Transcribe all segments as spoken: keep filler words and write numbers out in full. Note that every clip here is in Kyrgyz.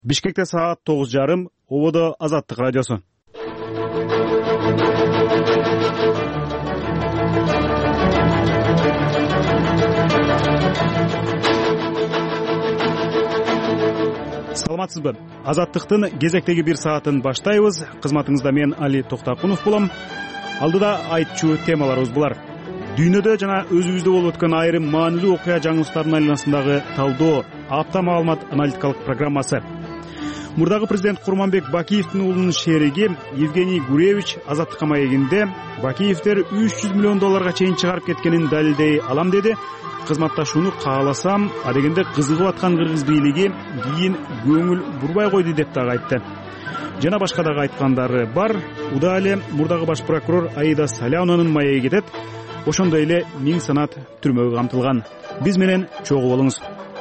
Бишкекте саат тогуз жарым, ободо Азаттык радиосу. Саламатсызбы? Азаттыктын кезектеги бир саатын баштайбыз. Кызматыңызда мен Али Токтакунов болом. Алдыда айтчу темаларыбыз булар. Дүйнөдө жана өзүбүздө болуп өткөн айрым маанилүү окуя жаңылыштардын айланасындагы талдоо, апта маалымат аналитикалык программасы. Мурдагы президент Курманбек Бакиевдин уулунун шериги Евгений Гуревич Азаттыкка маегинде Бакиевдер үч жүз миллион долларга чейин чыгарып кеткенин далилдей алам деди. Кызматташууну кааласам, адегенде кызыгып аткан кыргыз бийлиги кийин көңүл бурбай койду деп дагы айтты. Жана башка дагы айткандары бар. Уда эле мурдагы баш прокурор Аида Салянованын маеги кетет. Ошондой эле миң санат түрмөгө камтылган. Биз менен чогуу болуңуз.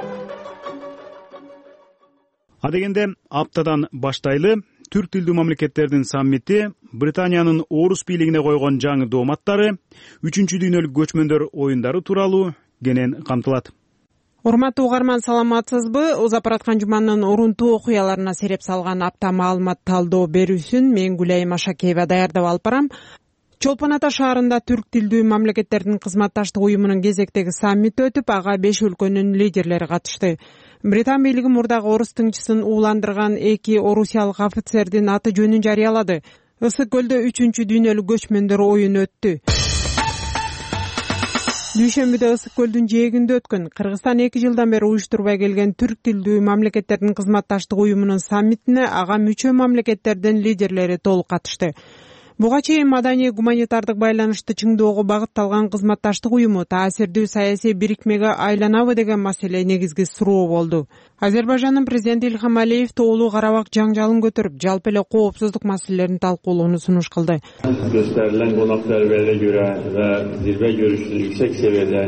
Адегенде аптадан баштайлы түрк тилдүү мамлекеттердин саммити, Британиянын орус бийлигине койгон жаңы дооматтары, үчүнчү дүйнөлүк көчмөндөр оюндары тууралуу кенен камтылат. Урматтуу угарман, саламатсызбы? Узап бараткан жуманын урунтуу окуяларына сереп салган апта маалымат талдоо берүүсүн мен Гүлай Машакеева даярдап алып барам. Чолпон Ата шаарында түрк тилдүү мамлекеттердин кызматташтык уюмунун кезектеги саммити өтүп, ага беш өлкөнүн лидерлери катышты. Британ бийлиги мурдагы орус тыңчысын ууландырган эки орусиялык офицердин аты жөнүн жарыялады. Ысык көлдө үчүнчү дүйнөлүк көчмөндөр оюну өттү. Дүйшөмбүдө Ысык көлдүн жээгинде өткөн Кыргызстан эки жылдан бери уюштурбай келген түрк тилдүү мамлекеттердин кызматташтык уюмунун саммитине ага мүчө мамлекеттердин лидерлери толук катышты. Буга чейин маданий гуманитардык байланышты чыңдоого багытталган кызматташтык уюму таасирдүү саясий бирикмеге айланабы деген маселе негизги суроо болду. Азербайжандын президенти Илхам Алиев Тоолуу Карабак жаңжалын көтөрүп, жалпы эле коопсуздук маселелерин талкуулоону сунуш кылды. Gösterilen konaklarına göre ve zirve görüşünü yüksek seviyede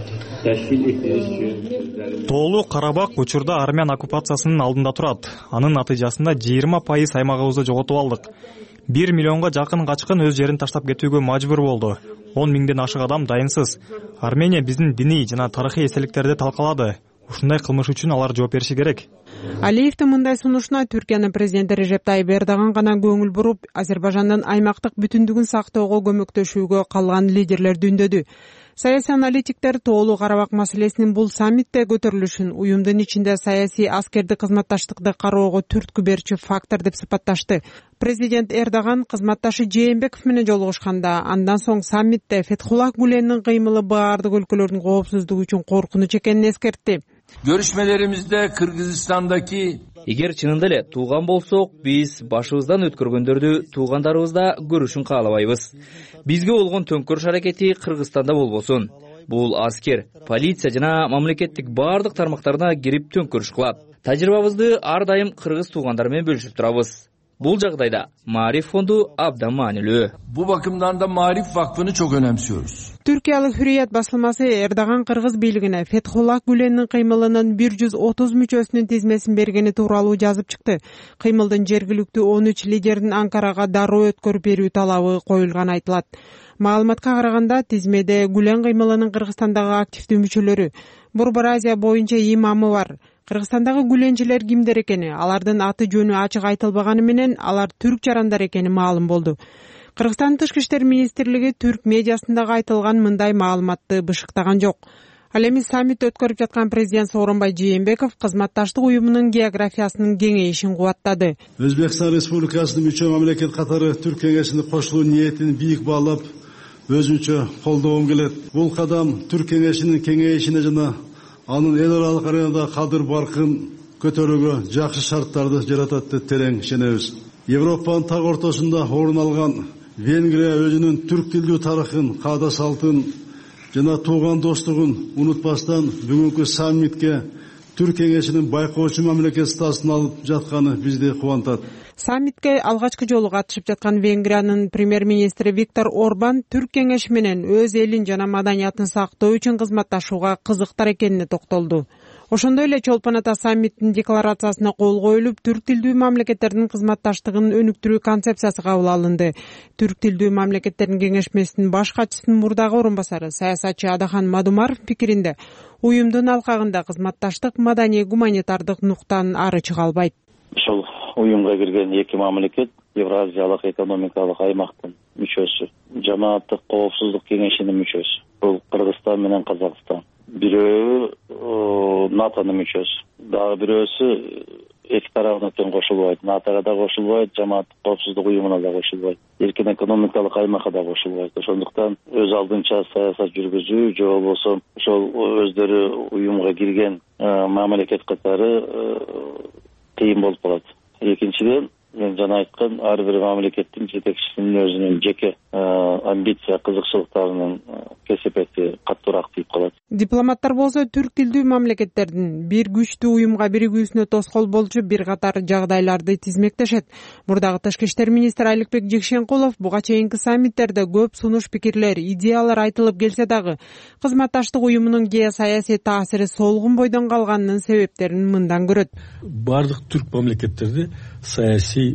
teşkil ettiğiniz için Тоолуу Карабак учурда армян оккупациясынын алдында турат. Анын натыйжасында жыйырма пайыз аймагыбызды жоготуп алдык. бир миллионго жакын качкын өз жерин таштап кетүүгө мажбур болду. он миңден ашык адам дайынсыз. Армения биздин диний жана тарыхый эстеликтерди талкалады. Ушундай кылмыш үчүн алар жооп бериши керек. Алиевдин мындай сунушуна Түркиянын президенти Режеп Тайип Эрдоган гана көңүл буруп, Азербайжандын аймактык бүтүндүгүн сактоого көмөктөшүүгө калган лидерлерди үндөдү. Саясий аналитиктер Тоолуу Карабак маселесинин бул саммитте көтөрүлүшүн уюмдун ичинде саясий аскердик кызматташтыкты кароого түрткү берчү фактор деп сыпатташты. Президент Эрдоган кызматташы Жээнбеков менен жолугушканда, андан соң саммитте Фетхуллах Гүленин кыймылы баардык өлкөлөрдүн коопсуздугу үчүн коркунуч экенин эскертти. Görüşmelerimizde Kırgızistan'daki Эгер чынында эле тууган болсок, биз башыбыздан өткөргөндөрдү туугандарыбызда көрүшүн каалабайбыз. Бизге болгон төңкөрүш аракети Кыргызстанда болбосун. Бул аскер, полиция жана мамлекеттик баардык тармактарына кирип төңкөрүш кылат. Тажрыйбабызды ар дайым кыргыз туугандар менен бөлүшүп турабыз. Бул жагдайда Маариф фонду абдан маанилүү. Bu bakımdan da Maarif Vakfı'nı çok önemsiyoruz. Türkiýалык Hürriyet басылмасы Эрдоган кыргыз бийлигине Фетхуллах Гүленин кыймылынын бир жүз отуз мүчөсүнүн тизмесин бергени тууралуу жазып чыкты. Кыймылдын жергиликтүү он үч лидердин Анкарага дароо өткөрүп берүү талабы коюлганы айтылат. Маалыматка караганда, тизмеде Гүлен кыймылынын Кыргызстандагы активдүү мүчөлөрү, Борбор Азия боюнча имамы бар. Кыргызстандагы гүленчилер кимдер экени, алардын аты жөнү ачык айтылбаганы менен, алар түрк жарандар экени маалым болду. Кыргызстан Тышкы иштер министрлиги түрк медиасындагы айтылган мындай маалыматты бышыктаган жок. Ал эми саммит өткөрүп жаткан президент Сооронбай Жээнбеков кызматташтык уюмунун географиясынын кеңейишин кубаттады. Өзбекстан Республикасынын мүчө мамлекет катары Түрк кеңешине кошулуу ниетин бийик баалап, өзүнчө колдогум келет. Бул кадам Түрк кеңешинин кеңейишине жана анын эл аралык аренада кадыр баркын көтөрүүгө жакшы шарттарды жаратат деп терең ишенебиз. Европанын так ортосунда орун алган Венгрия өзүнүн түрк тилдүү тарыхын, каада салтын жана тууган достугун унутпастан бүгүнкү саммитке Түрк кеңешинин байкоочу мамлекет статусун алып жатканы бизди кубантат. Саммитке алгачкы жолу катышып жаткан Венгриянын премьер-министри Виктор Орбан түрк кеңеши менен өз элин жана маданиятын сактоо үчүн кызматташууга кызыктар экенине токтолду. Ошондой эле Чолпон Ата саммитинин декларациясына кол коюлуп, түрк тилдүү мамлекеттердин кызматташтыгын өнүктүрүү концепциясы кабыл алынды. Түрк тилдүү мамлекеттердин кеңешмесинин баш катчысынын мурдагы орун басары саясатчы Адахан Мадумаров пикиринде, уюмдун алкагында кызматташтык маданий гуманитардык нуктан ары чыга албайт. Ушул уюмга кирген эки мамлекет Евразиялык экономикалык аймактын мүчөсү, жамааттык коопсуздук кеңешинин мүчөсү. Бул Кыргызстан менен Казакстан. Бирөө НАТОнун мүчөсү. Дагы бирөөсү эки тарабына тең кошулбайт. НАТОга да кошулбайт, жамааттык коопсуздук уюмуна да кошулбайт. Эркин экономикалык аймакка да кошулбайт. Ошондуктан өз алдынча саясат жүргүзүү же болбосо ошол өздөрү уюмга кирген мамлекет катары кыйын болуп калат. Экинчиден, мен жана айткан, ар бир мамлекеттин жетекчисинин өзүнүн жеке амбиция, кызыкчылыктарынын кесепети каттуураак тийип калат. Дипломаттар болсо түрк тилдүү мамлекеттердин бир күчтүү уюмга биригүүсүнө тоскоол болчу бир катар жагдайларды тизмектешет. Мурдагы тышкы иштер министри Аликбек Жекшенкулов буга чейинки саммиттерде көп сунуш пикирлер, идеялар айтылып келсе дагы, кызматташтык уюмунун геосаясий таасири солгун бойдон калганынын себептерин мындан көрөт. Бардык түрк мамлекеттерде саясий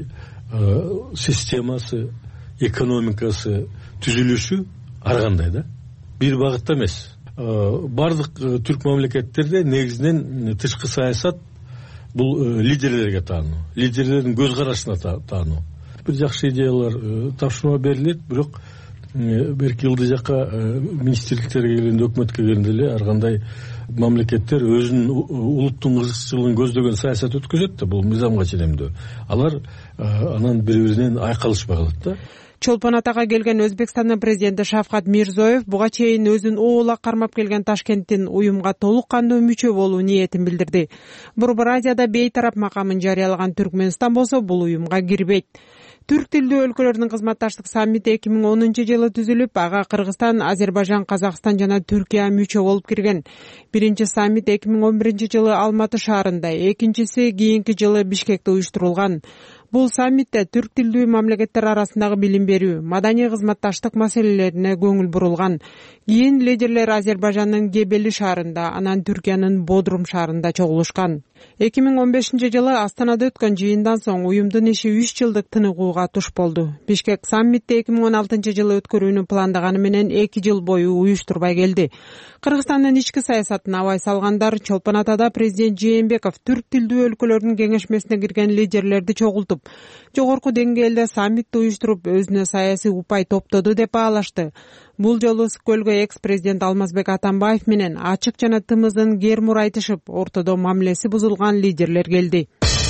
системасы, экономикасы, түзүлүшү ар кандай да. Бир багытта эмес. Бардык түрк мамлекеттерде негизинен тышкы саясат бул лидерлерге таануу, лидерлердин көз карашына таануу. Бир жакшы идеялар тапшырма берилет, бирок берки ылдый жакка министрликтерге келгенде, өкмөткө келгенде эле ар кандай мамлекеттер өзүнүн улуттун кызыкчылыгын көздөгөн саясат өткөзөт да, бул мыйзамга ченемдүү. Алар анан бири-биринен айкалышпай калат да. Чолпон Атага келген Өзбекстандын президенти Шавкат Мирзоев буга чейин өзүн оола кармап келген Ташкенттин уюмга толук кандуу мүчө болуу ниетин билдирди. Борбор Азияда бейтарап макамын жарыялаган Түркмөнстан болсо бул уюмга кирбейт. Түрк тилдүү өлкөлөрдүн кызматташтык саммити эки миң онунчу жылы түзүлүп, ага Кыргызстан, Азербайжан, Казакстан жана Түркия мүчө болуп кирген. Биринчи саммит эки миң он биринчи жылы Алматы шаарында, экинчиси кийинки жылы Бишкекте уюштурулган. Бул саммитте түрк тилдүү мамлекеттер арасындагы билим берүү, маданий кызматташтык маселелерине көңүл бурулган. Кийин лидерлер Азербайжандын Гебели шаарында, анан Түркиянын Бодрум шаарында чогулушкан. эки миң он бешинчи жылы Астанада өткөн жыйындан соң уюмдун иши үч жылдык тыныгууга туш болду. Бишкек саммитти эки миң он алтынчы жылы өткөрүүнү пландаганы менен эки жыл бою уюштурбай келди. Кыргызстандын ички саясатын абай салгандар Чолпон Атада президент Жээнбеков түрк тилдүү өлкөлөрдүн кеңешмесине кирген лидерлерди чогултуп, жогорку деңгээлде саммитти уюштуруп, өзүнө саясий упай топтоду деп баалашты. Бул жолу Скөлгө экс-президент Алмазбек Атамбаев менен ачык жана тымызын кермур айтышып, ортодо мамилеси бузулган лидерлер келди.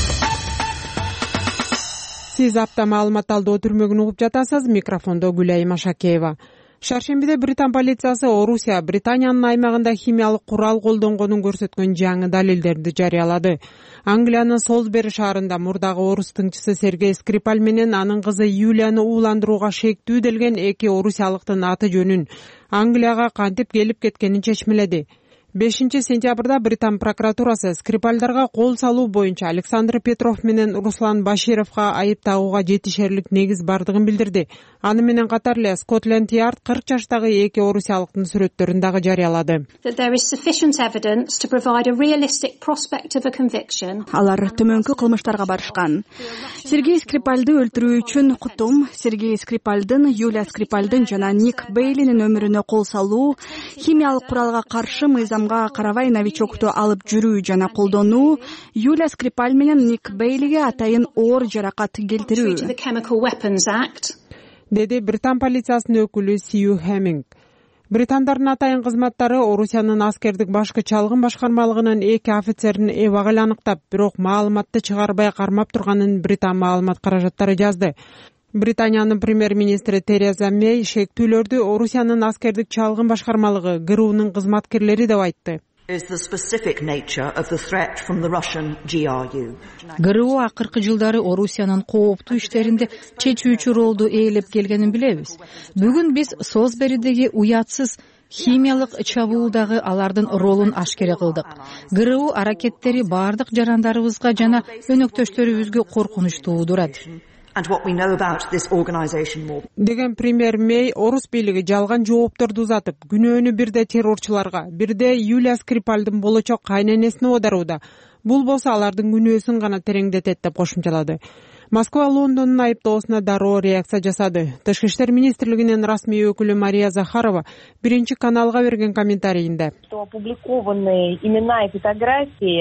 Сиз апта маалымат алдоо түрмөгүн угуп жатасыз. Микрофондо Гүлайым Ашакеева. Шаршембиде Британ полициясы Орусия Британиянын аймагында химиялык курал колдонгонун көрсөткөн жаңы далилдерди жарыялады. Англиянын Солсбери шаарында мурдагы орус тыңчысы Сергей Скрипаль менен анын кызы Юлияны ууландырууга шектүү делген эки орусиялыктын аты жөнүн Англияга кантип келип кеткенин чечмеледи. бешинчи сентябрда Британ прокуратурасы Скрипальдарга кол салуу боюнча Александр Петров менен Руслан Башировго айып тагууга жетишерлик негиз бардыгын билдирди. Аны менен катар эле Scotland Yard кырк жаштагы эки орусиялыктын сүрөттөрүн дагы жарыялады. Алар төмөнкү кылмыштарга барышкан. Сергей Скрипальды өлтүрүү үчүн кутум, Сергей Скрипальдын, Юлия Скрипальдын жана Ник Бейлинин өмүрүнө кол салуу, химиялык куралга каршы мыйзамга карабай новичокту алып жүрүү жана колдонуу, Юлия Скрипаль менен Ник Бейлиге атайын оор жаракат келтирүү, деди Британ полициясынын өкүлү Сью Хеминг. Британдардын атайын кызматтары Орусиянын аскердик башкы чалгын башкармалыгынын эки офицерин эбак эле аныктап, бирок маалыматты чыгарбай кармап турганын Британ маалымат каражаттары жазды. Британиянын премьер-министри Тереза Мэй шектүүлөрдү Орусиянын аскердик чалгын башкармалыгы ГРУнун кызматкерлери деп айтты. ГРУ акыркы жылдары Орусиянын кооптуу иштеринде чечүүчү ролду ээлеп келгенин билебиз. Бүгүн биз Солсберидеги уятсыз химиялык чабуулдагы алардын ролун ашкере кылдык. ГРУ аракеттери бардык жарандарыбызга жана өнөктөштөрүбүзгө коркунуч туудурат. Деген премьер Мэй орус бийлиги жалган жоопторду узатып, күнөөнү бирде террорчуларга, бирде Юлия Скрипальдын болочок кайненесине оодарууда. Бул болсо алардын күнөөсүн гана тереңдетет деп кошумчалады. Москва Лондондун айыптоосуна дароо реакция жасады. Тышкы иштер министрлигинин расмий өкүлү Мария Захарова биринчи каналга берген комментарийинде: опубликованные имена и фотографии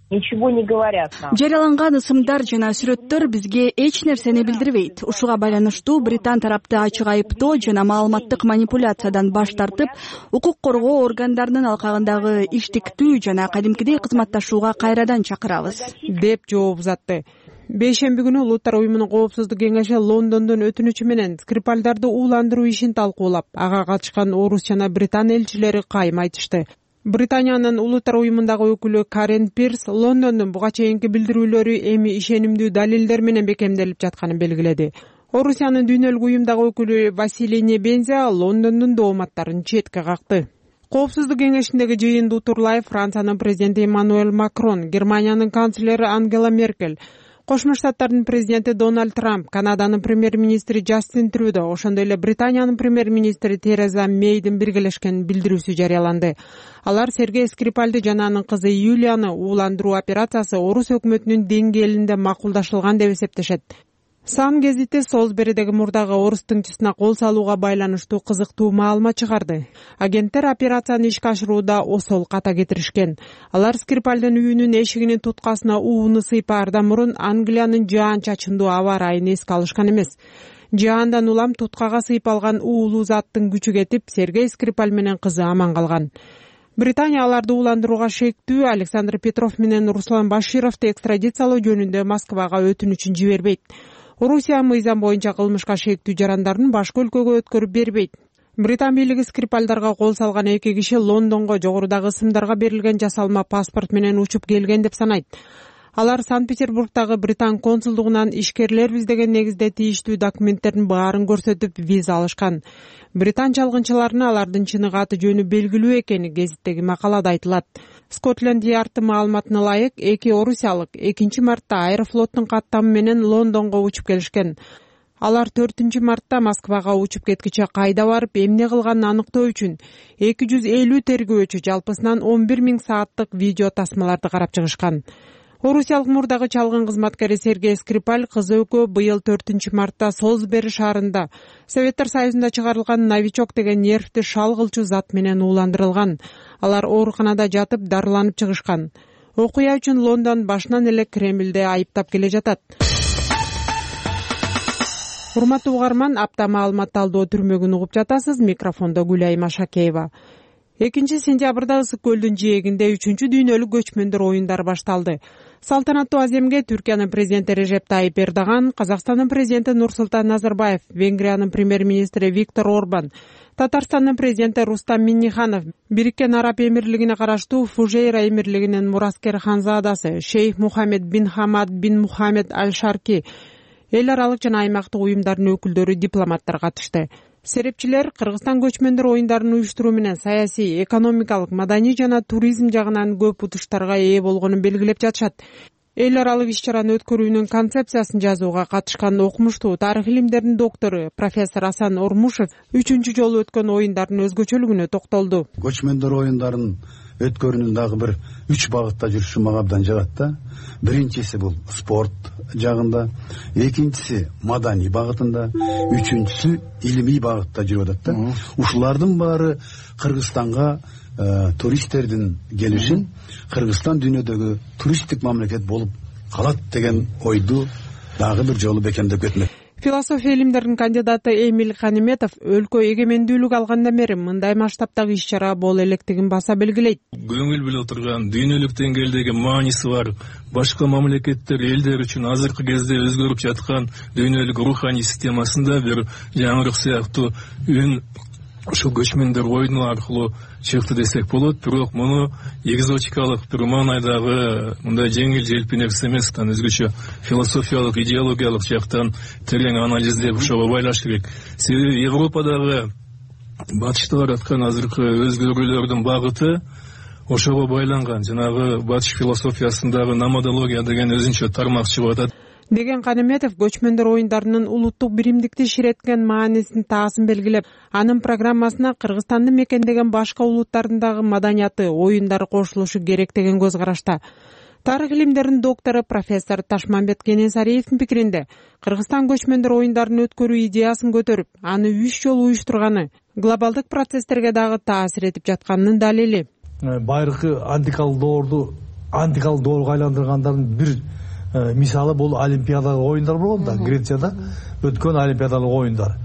ничего не говорят нам. Жарыяланган ысымдар жана сүрөттөр бизге эч нерсени билдирбейт. Ушуга байланыштуу Британ тарапты ачык айыптоо жана маалыматтык манипуляциядан баш тартып, укук коргоо органдарынын алкагындагы иштиктүү жана кадимкидей кызматташууга кайрадан чакырабыз, деп жооп узатты. Бейшемби күнү Улуттар уюмунун коопсуздук кеңеши Лондондон өтүнүчү менен Скрипальдарды ууландыруу ишин талкуулап, ага катышкан Орус жана Британ элчилери кайым айтышты. Британиянын Улуттар уюмундагы өкүлү Карен Пирс Лондондун буга чейинки билдирүүлөрү эми ишенимдүү далилдер менен бекемделип жатканын белгиледи. Орусиянын дүйнөлүк уюмдагы өкүлү Василий Небензя Лондондун дооматтарын четке какты. Коопсуздук кеңешиндеги жыйынды утурлай Франциянын президенти Эммануэль Макрон, Германиянын канцлери Ангела Меркель, Кошмо Штаттардын президенти Дональд Трамп, Канаданын премьер-министри Джастин Трюдо, ошондой эле Британиянын премьер-министри Тереза Мейдин биргелешкен билдирүүсү жарыяланды. Алар Сергей Скрипальды жана анын кызы Юлияны ууландыруу операциясы Орус өкмөтүнүн деңгээлинде макулдашылган деп эсептешет. Сан гезити Солсберидеги мурдагы орус тыңчысына кол салууга байланыштуу кызыктуу маалымат чыгарды. Агенттер операцияны ишке ашырууда осол ката кетиришкен. Алар Скрипальдын үйүнүн эшигинин туткасына ууну сыйпаардан мурун Англиянын жаан чачындуу аба ырайын эске алышкан эмес. Жаандан улам туткага сыйпалган уулуу заттын күчү кетип, Сергей Скрипаль менен кызы аман калган. Британия аларды ууландырууга шектүү Александр Петров менен Руслан Башировду экстрадициялоо жөнүндө Москвага өтүнүчүн жибербейт. Орусия мыйзам боюнча кылмышка шектүү жарандарын башка өлкөгө өткөрүп бербейт. Британ бийлиги Скрипальдарга кол салган эки киши Лондонго жогорудагы ысымдарга берилген жасалма паспорт менен учуп келген деп санайт. Алар Санкт-Петербургдагы Британ консулдугунан ишкерлербиз деген негизде тийиштүү документтердин баарын көрсөтүп виза алышкан. Британ чалгынчыларына алардын чыныгы аты жөнү белгилүү экени гезиттеги макалада айтылат. Скотланд Ярд маалыматына ылайык, эки орусиялык экинчи мартта Аэрофлоттун каттамы менен Лондонго учуп келишкен. Алар төртүнчү мартта Москвага учуп кеткиче кайда барып, эмне кылганын аныктоо үчүн эки жүз элүү тергөөчү жалпысынан он бир миң сааттык видео тасмаларды карап чыгышкан. Орусиялык мурдагы чалгын кызматкери Сергей Скрипаль кызы экөө быйыл төртүнчү мартта Солсбери шаарында Советтер Союзунда чыгарылган новичок деген нервти шал кылчу зат менен ууландырылган. Алар ооруканада жатып дарыланып чыгышкан. Окуя үчүн Лондон башынан эле Кремлде айыптап келе жатат. Урматтуу угарман, апта маалымат талдоо түрмөгүн угуп жатасыз. Микрофондо Гүлай Машакеева. экинчи сентябрда Ысык көлдүн жээгинде үчүнчү дүйнөлүк көчмөндөр оюндары башталды. Салтанаттуу аземге Түркиянын президенти Режеп Тайип Эрдоган, Казакстандын президенти Нурсултан Назарбаев, Венгриянын премьер-министри Виктор Орбан, Татарстандын президенти Рустам Минниханов, Бириккен Араб Эмирлигине караштуу Фужейра Эмирлигинин мураскер ханзадасы Шейх Мухаммед бин Хамад бин Мухаммед Аль-Шарки, эл аралык жана аймактык уюмдардын өкүлдөрү, дипломаттар катышты. Серепчилер Кыргызстан көчмөндөр оюндарын уюштуруу менен саясий, экономикалык, маданий жана туризм жагынан көп утуштарга ээ болгонун белгилеп жатышат. Эл аралык иш-чараны өткөрүүнүн концепциясын жазууга катышкан окумуштуу тарых илимдеринин доктору профессор Асан Ормушев үчүнчү жолу өткөн оюндардын өзгөчөлүгүнө токтолду. Көчмөндөр оюндарын өткөрүүнүн дагы бир үч багытта жүрүшү мага абдан жагат да. Биринчиси бул спорт жагында, экинчиси маданий багытында, үчүнчүсү илимий багытта жүрүп атат да. Ушулардын баары Кыргызстанга туристтердин келишин, Кыргызстан дүйнөдөгү туристтик мамлекет болуп калат деген ойду дагы бир жолу бекемдеп кетмек. Философия илимдеринин кандидаты Эмиль Каниметов өлкө эгемендүүлүк алгандан бери мындай масштабтагы иш-чара боло электигин баса белгилейт. Көңүл бөлө турган дүйнөлүк деңгээлдеги мааниси бар башка мамлекеттер элдер үчүн азыркы кезде өзгөрүп жаткан дүйнөлүк руханий системасында бир жаңырык сыяктуу үн ушул көчмөндөр оюну аркылуу чыкты десек болот. Бирок муну экзотикалык бир маанайдагы мындай жеңил желпи нерсе эмес, тан өзгөчө философиялык, идеологиялык жактан терең анализдеп ошого байлаш керек. Себеби Европадагы батышта бараткан азыркы өзгөрүүлөрдүн багыты ошого байланган. Жанагы батыш философиясындагы номадология деген өзүнчө тармак чыгып атат. Деген Каниметов көчмөндөр оюндарынын улуттук биримдикти ширеткен маанисин таасын белгилеп, анын программасына Кыргызстанды мекендеген башка улуттардын дагы маданияты, оюндары кошулушу керек деген көз карашта. Тарых илимдеринин доктору профессор Ташмамбет Кенесариевдин пикиринде, Кыргызстан көчмөндөр оюндарын өткөрүү идеясын көтөрүп, аны үч жолу уюштурганы глобалдык процесстерге дагы таасир этип жатканынын далили. Байыркы антикалык доорду антикалык доорго айландыргандардын бир мисалы бул олимпиадалык оюндар болгон да, Грецияда өткөн олимпиадалык оюндар.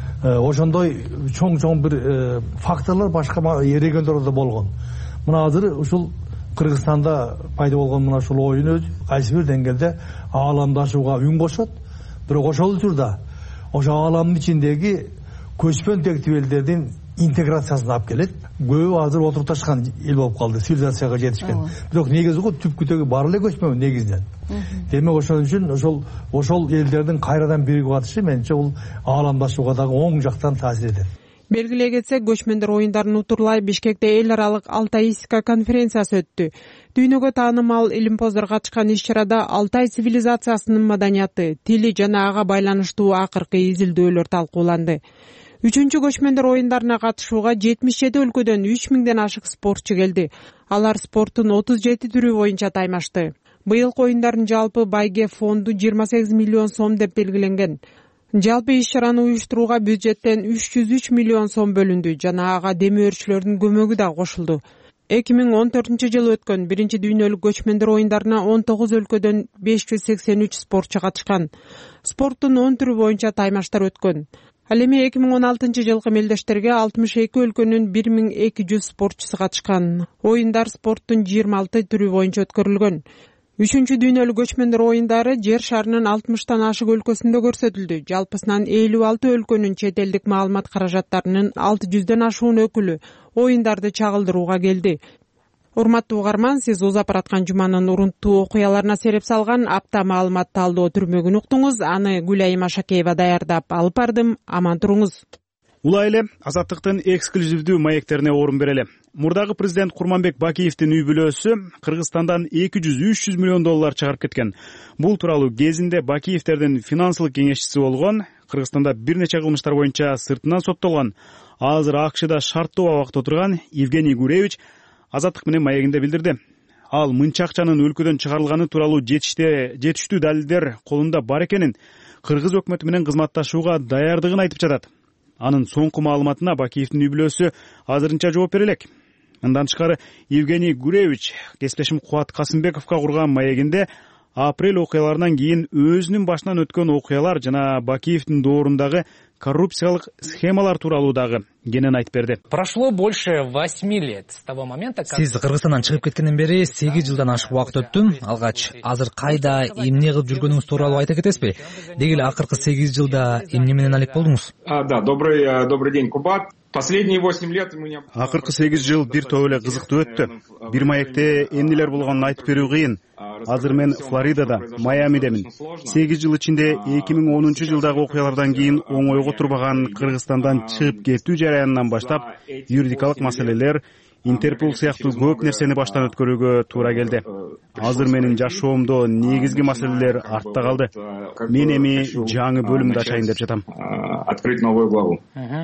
Ошондой чоң чоң бир факторлор башка региондордо болгон. Мына азыр ушул Кыргызстанда пайда болгон мына ушул оюн өзү кайсы бир деңгээлде ааламдашууга үн кошот. Бирок ошол учурда ошо ааламдын ичиндеги көчмөн тектүү элдердин интеграциясын алып келет. Көбү азыр отурташкан эл болуп калды, цивилизацияга жетишкен. Бирок негизи го түпкүтөгү баары эле көчмөн негизинен. Демек ошол үчүн ошол ошол элдердин кайрадан биригип атышы менимче бул ааламдашууга дагы оң жактан таасир этет. Белгилей кетсек, көчмөндөр оюндарын утурлай Бишкекте эл аралык Алтайистика конференциясы өттү. Дүйнөгө таанымал илимпоздор катышкан иш-чарада Алтай цивилизациясынын маданияты, тили жана ага байланыштуу акыркы изилдөөлөр талкууланды. Үчүнчү көчмөндөр оюндарына катышууга жетимиш жети өлкөдөн үч миңден ашык спортчу келди. Алар спорттун отуз жети түрү боюнча таймашты. Быйылкы оюндардын жалпы байге фонду жыйырма сегиз миллион сом деп белгиленген. Жалпы иш-чараны уюштурууга бюджеттен үч жүз үч миллион сом бөлүндү жана ага демөөрчүлөрдүн көмөгү да кошулду. эки миң он төртүнчү жылы өткөн биринчи дүйнөлүк көчмөндөр оюндарына он тогуз өлкөдөн беш жүз сексен үч спортчу катышкан. Спорттун он түрү боюнча таймаштар өткөн. Ал эми эки миң он алтынчы жылкы мелдештерге алтымыш эки өлкөнүн бир миң эки жүз спортчусу катышкан. Оюндар спорттун жыйырма алты түрү боюнча өткөрүлгөн. Үчүнчү дүйнөлүк көчмөндөр оюндары жер шарынын алтымыштан ашык өлкөсүндө көрсөтүлдү. Жалпысынан элүү алты өлкөнүн чет элдик маалымат каражаттарынын алты жүздөн ашуун өкүлү оюндарды чагылдырууга келди. Урматтуу угарман, сиз узап бараткан жуманын урунттуу окуяларына сереп салган апта маалымат талдоо түрмөгүн уктуңуз. Аны Гүлайым Ашакеева даярдап алып бардым. Аман туруңуз. Улай эле Азаттыктын эксклюзивдүү маектерине орун берели. Мурдагы президент Курманбек Бакиевдин үй бүлөсү Кыргызстандан эки жүз үч жүз миллион доллар чыгарып кеткен. Бул тууралуу кезинде Бакиевдердин финансылык кеңешчиси болгон, Кыргызстанда бир нече кылмыштар боюнча сыртынан соттолгон, азыр АКШда шарттуу абакта отурган Евгений Гуревич Азаттык менен маегинде билдирди. Ал мынча акчанын өлкөдөн чыгарылганы тууралуу жетиштүү далилдер колунда бар экенин, кыргыз өкмөтү менен кызматташууга даярдыгын айтып жатат. Анын соңку маалыматына Бакиевдин үй бүлөсү азырынча жооп бере элек. Мындан тышкары Евгений Гуревич кесиптешим Кубат Касымбековго курган маегинде апрель окуяларынан кийин өзүнүн башынан өткөн окуялар жана Бакиевдин доорундагы коррупциялык схемалар тууралуу дагы кенен айтып берди. Прошло больше восьми лет с того момента, как Сиз Кыргызстандан чыгып кеткенден бери сегиз жылдан ашык убакыт өттү. Алгач азыр кайда, эмне кылып жүргөнүңүз тууралуу айта кетесизби? Деги эле акыркы сегиз жылда эмне менен алек болдуңуз? Да, добрый добрый день, Кубат. Последние восемь лет мы не... Акыркы сегиз жыл бир топ эле кызыктуу өттү. Бир маекте эмнелер болгонун айтып берүү кыйын. Азыр мен Флоридада, Майамидемин. сегиз жыл ичинде эки миң онунчу жылдагы окуялардан кийин оңойго турбаган Кыргызстандан чыгып кетүү жараянынан баштап юридикалык маселелер, Интерпол сыяктуу көп нерсени баштан өткөрүүгө туура келди. Азыр менин жашоомдо негизги маселелер артта калды. Мен эми жаңы бөлүмдү ачайын деп жатам. Открыть новую главу.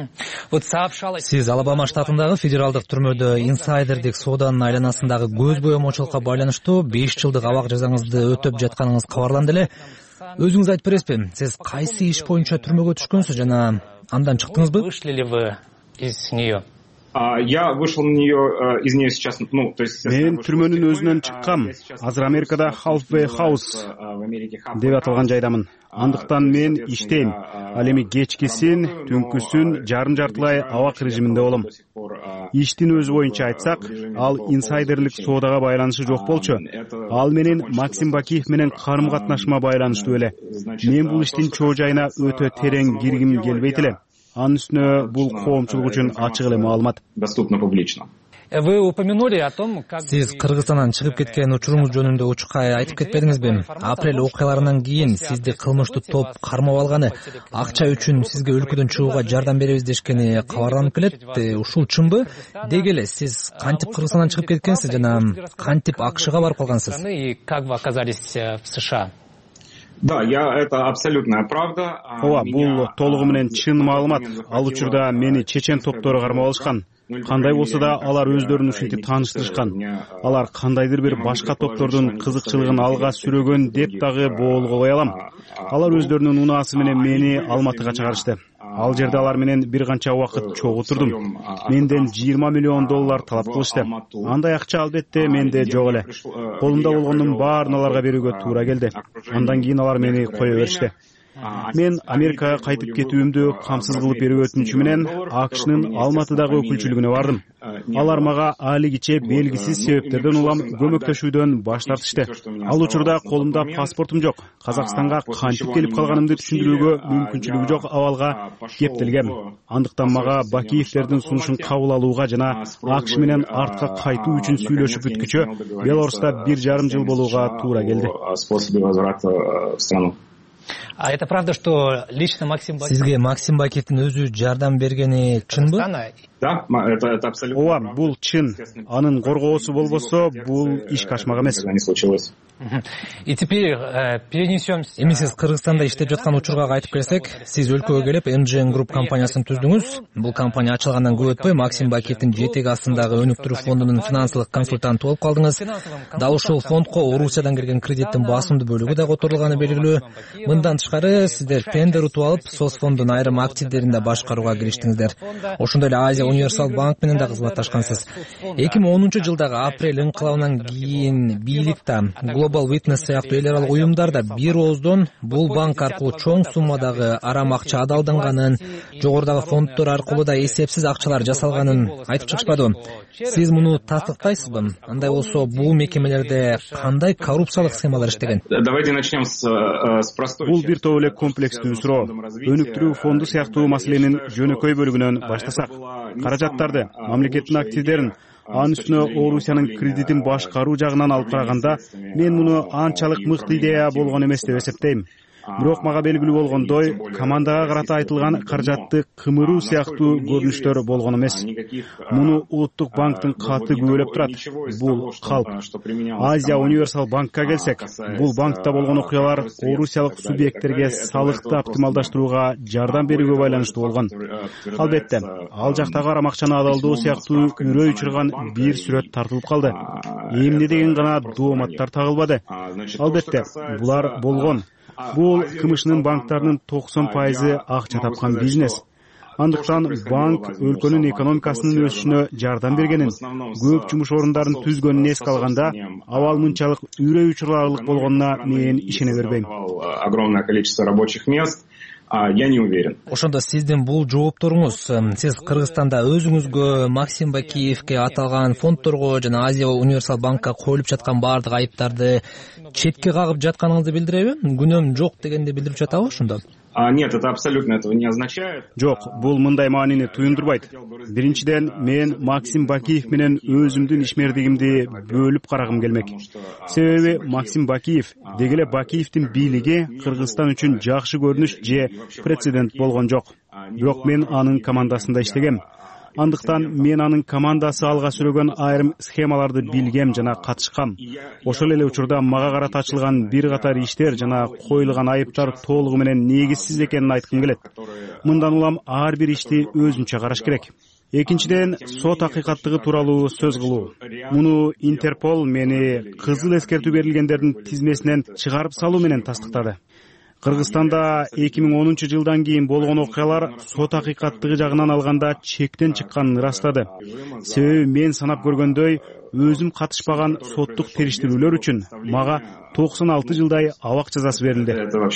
Сиз Алабама штатындагы федералдык түрмөдө инсайдердик сооданын айланасындагы көз боемоочулукка байланыштуу беш жылдык абак жазаңызды өтөп жатканыңыз кабарланды эле. Өзүңүз айтып бересизби? Сиз кайсы иш боюнча түрмөгө түшкөнсүз жана андан чыктыңызбы? Вышли ли вы из нее? Я вышел на нее из нее сейчас, ну, то есть... Мен түрмөнүн өзүнөн чыккам. Азыр Америкада Halfway House деп аталган жайдамын. Андыктан мен иштейм. Ал эми кечкисин, түнкүсүн жарым жартылай абак режиминде болом. Иштин өзү боюнча айтсак, ал инсайдерлик соодага байланышы жок болчу. Ал менен Максим Бакиев менен карым-катнашыма байланыштуу эле. Мен бул иштин чоо жайына өтө терең киргим келбейт эле. Анын үстүнө бул коомчулук үчүн ачык эле маалымат. Доступно публично. Вы упомянули о том, как... Сиз Кыргызстандан чыгып кеткен учуруңуз жөнүндө учукка айтып кетпедиңизби? Апрель окуяларынан кийин сизди кылмыштуу топ кармап алганы, акча үчүн сизге өлкөдөн чыгууга жардам беребиз дешкени кабарланып келет. Ушул чынбы? Деги эле сиз кантип Кыргызстандан чыгып кеткенсиз жана кантип АКШга барып калгансыз? И как вы оказались в США? Да, я это абсолютная правда. Ооба, бул толугу менен чын маалымат. Ал учурда мени чечен топтору кармап алышкан. кандай болсо да алар өздөрүн ушинтип тааныштырышкан. Алар кандайдыр бир башка топтордун кызыкчылыгын алга сүрөгөн деп дагы боолгобой алам. Алар өздөрүнүн унаасы менен мени Алматыга чыгарышты. Ал жерде алар менен бир канча убакыт чогуу турдум. Менден жыйырма миллион доллар талап кылышты. Андай акча албетте менде жок эле. Колумда болгондун баарын аларга берүүгө туура келди. Андан кийин алар мени кое беришти. Мен Америкага кайтып кетүүмдү камсыз кылып берүү өтүнүчү менен АКШнын Алматыдагы өкүлчүлүгүнө бардым. Алар мага алигиче белгисиз себептерден улам көмөктөшүүдөн баш тартышты. Ал учурда колумда паспортум жок. Казакстанга кантип келип калганымды түшүндүрүүгө мүмкүнчүлүгү жок абалга кептелгем. Андыктан мага Бакиевдердин сунушун кабыл алууга жана АКШ менен артка кайтуу үчүн сүйлөшүп бүткүчө Беларуста бир жарым жыл болууга туура келди. А это правда, что лично Максим Бакиев... Сизге Максим Бакиевдин өзү жардам бергени чынбы? Да, это абсолютно. Ооба, бул чын. Анын коргоосу болбосо, бул иш качмак эмес. И теперь перенесем... Эми сиз Кыргызстанда иштеп жаткан учурга кайтып келсек, сиз өлкөгө келип эм джи эн Group компаниясын түздүңүз. Бул компания ачылгандан көп өтпөй Максим Бакиевдин жетеги астындагы өнүктүрүү фондунун финансылык консультанты болуп калдыңыз. Дал ушул фондко Орусиядан келген кредиттин басымдуу бөлүгү да которулганы белгилүү. Мындан тышкары сиздер тендер утуп алып, Соцфонддун айрым активдерин да башкарууга кириштиңиздер. Ошондой эле Азия Универсал банк менен да кызматташкансыз. эки миң онунчу жылдагы апрель инкылабынан кийин бийликта Global Witness сыяктуу эл аралык уюмдарда бир ооздон бул банк аркылуу чоң суммадагы арам акча адалданганын, жогорудагы фонддор аркылуу да эсепсиз акчалар жасалганын айтып чыгышпадыбы? Сиз муну тастыктайсызбы? Андай болсо бул мекемелерде кандай коррупциялык схемалар иштеген? Давайте начнем с простой. Бул бир топ эле комплекстүү суроо. Өнүктүрүү фонду сыяктуу маселенин жөнөкөй бөлүгүнөн баштасак, каражаттарды, мамлекеттин активдерин, анын үстүнө Орусиянын кредитин башкаруу жагынан алып караганда, мен муну анчалык мыкты идея болгон эмес деп эсептейм. Бирок мага белгилүү болгондой, командага карата айтылган каражатты кымыруу сыяктуу көрүнүштөр болгон эмес. Муну Улуттук банктын каты күбөлөп турат. Бул калп. Азия Универсал банкка келсек, бул банкта болгон окуялар орусиялык субъекттерге салыкты оптималдаштырууга жардам берүүгө байланыштуу болгон. Албетте, ал жактагы арам акчаны адалдоо сыяктуу үрөй учурган бир сүрөт тартылып калды. Эмне деген гана дооматтар тагылбады. Албетте, булар болгон. Бул КМШнын банктарынын токсон пайызы акча тапкан бизнес. Андыктан банк өлкөнүн экономикасынын өсүшүнө жардам бергенин, көп жумуш орундарын түзгөнүн эске алганда, абал мынчалык үрөй учурларлык болгонуна мен ишене бербейм. Огромное количество рабочих мест. Я не уверен. Ошондо сиздин бул жоопторуңуз, сиз Кыргызстанда өзүңүзгө, Максим Бакиевке аталган фонддорго жана Азия Универсал банкка коюлуп жаткан баардык айыптарды четке кагып жатканыңызды билдиреби? Күнөөм жок дегенди билдирип жатабы ошондо? Нет, это абсолютно этого не означает. Жок, бул мындай маанини туюндурбайт. Биринчиден, мен Максим Бакиев менен өзүмдүн ишмердигимди бөлүп карагым келмек. Себеби Максим Бакиев, деги эле Бакиевдин бийлиги Кыргызстан үчүн жакшы көрүнүш же прецедент болгон жок. Бирок мен анын командасында иштегем. Андыктан мен анын командасы алга сүрөгөн айрым схемаларды билгем жана катышкам. Ошол эле учурда мага карата ачылган бир катар иштер жана коюлган айыптар толугу менен негизсиз экенин айткым келет. Мындан улам ар бир ишти өзүнчө караш керек. Экинчиден, сот акыйкаттыгы тууралуу сөз кылуу. Муну Интерпол мени кызыл эскертүү берилгендердин тизмесинен чыгарып салуу менен тастыктады. Кыргызстанда эки миң онунчу жылдан кийин болгон окуялар сот акыйкаттыгы жагынан алганда чектен чыкканын ырастады. Себеби мен санап көргөндөй, өзүм катышпаган соттук териштирүүлөр үчүн мага токсон алты жылдай абак жазасы берилди.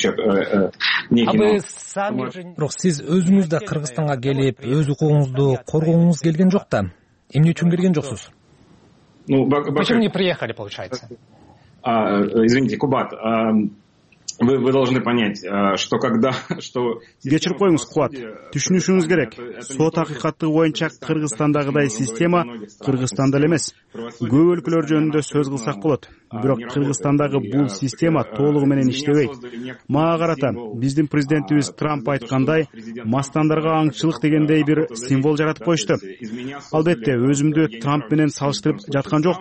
Бирок сиз өзүңүз да Кыргызстанга келип, өз укугуңузду коргогуңуз келген жок да. Эмне үчүн келген жоксуз? Почему не приехали, получается? Извините, Кубат. Вы, вы должны понять, что когда, что... Кечирип коюңуз, Кубат. Түшүнүшүңүз керек. Сот акыйкаттыгы боюнча Кыргызстандагыдай система Кыргызстанда эле эмес. Көп өлкөлөр жөнүндө сөз кылсак болот. Бирок Кыргызстандагы бул система толугу менен иштебейт. Мага карата биздин президентибиз Трамп айткандай, мастандарга аңчылык дегендей бир символ жаратып коюшту. Албетте, өзүмдү Трамп менен салыштырып жаткан жокмун.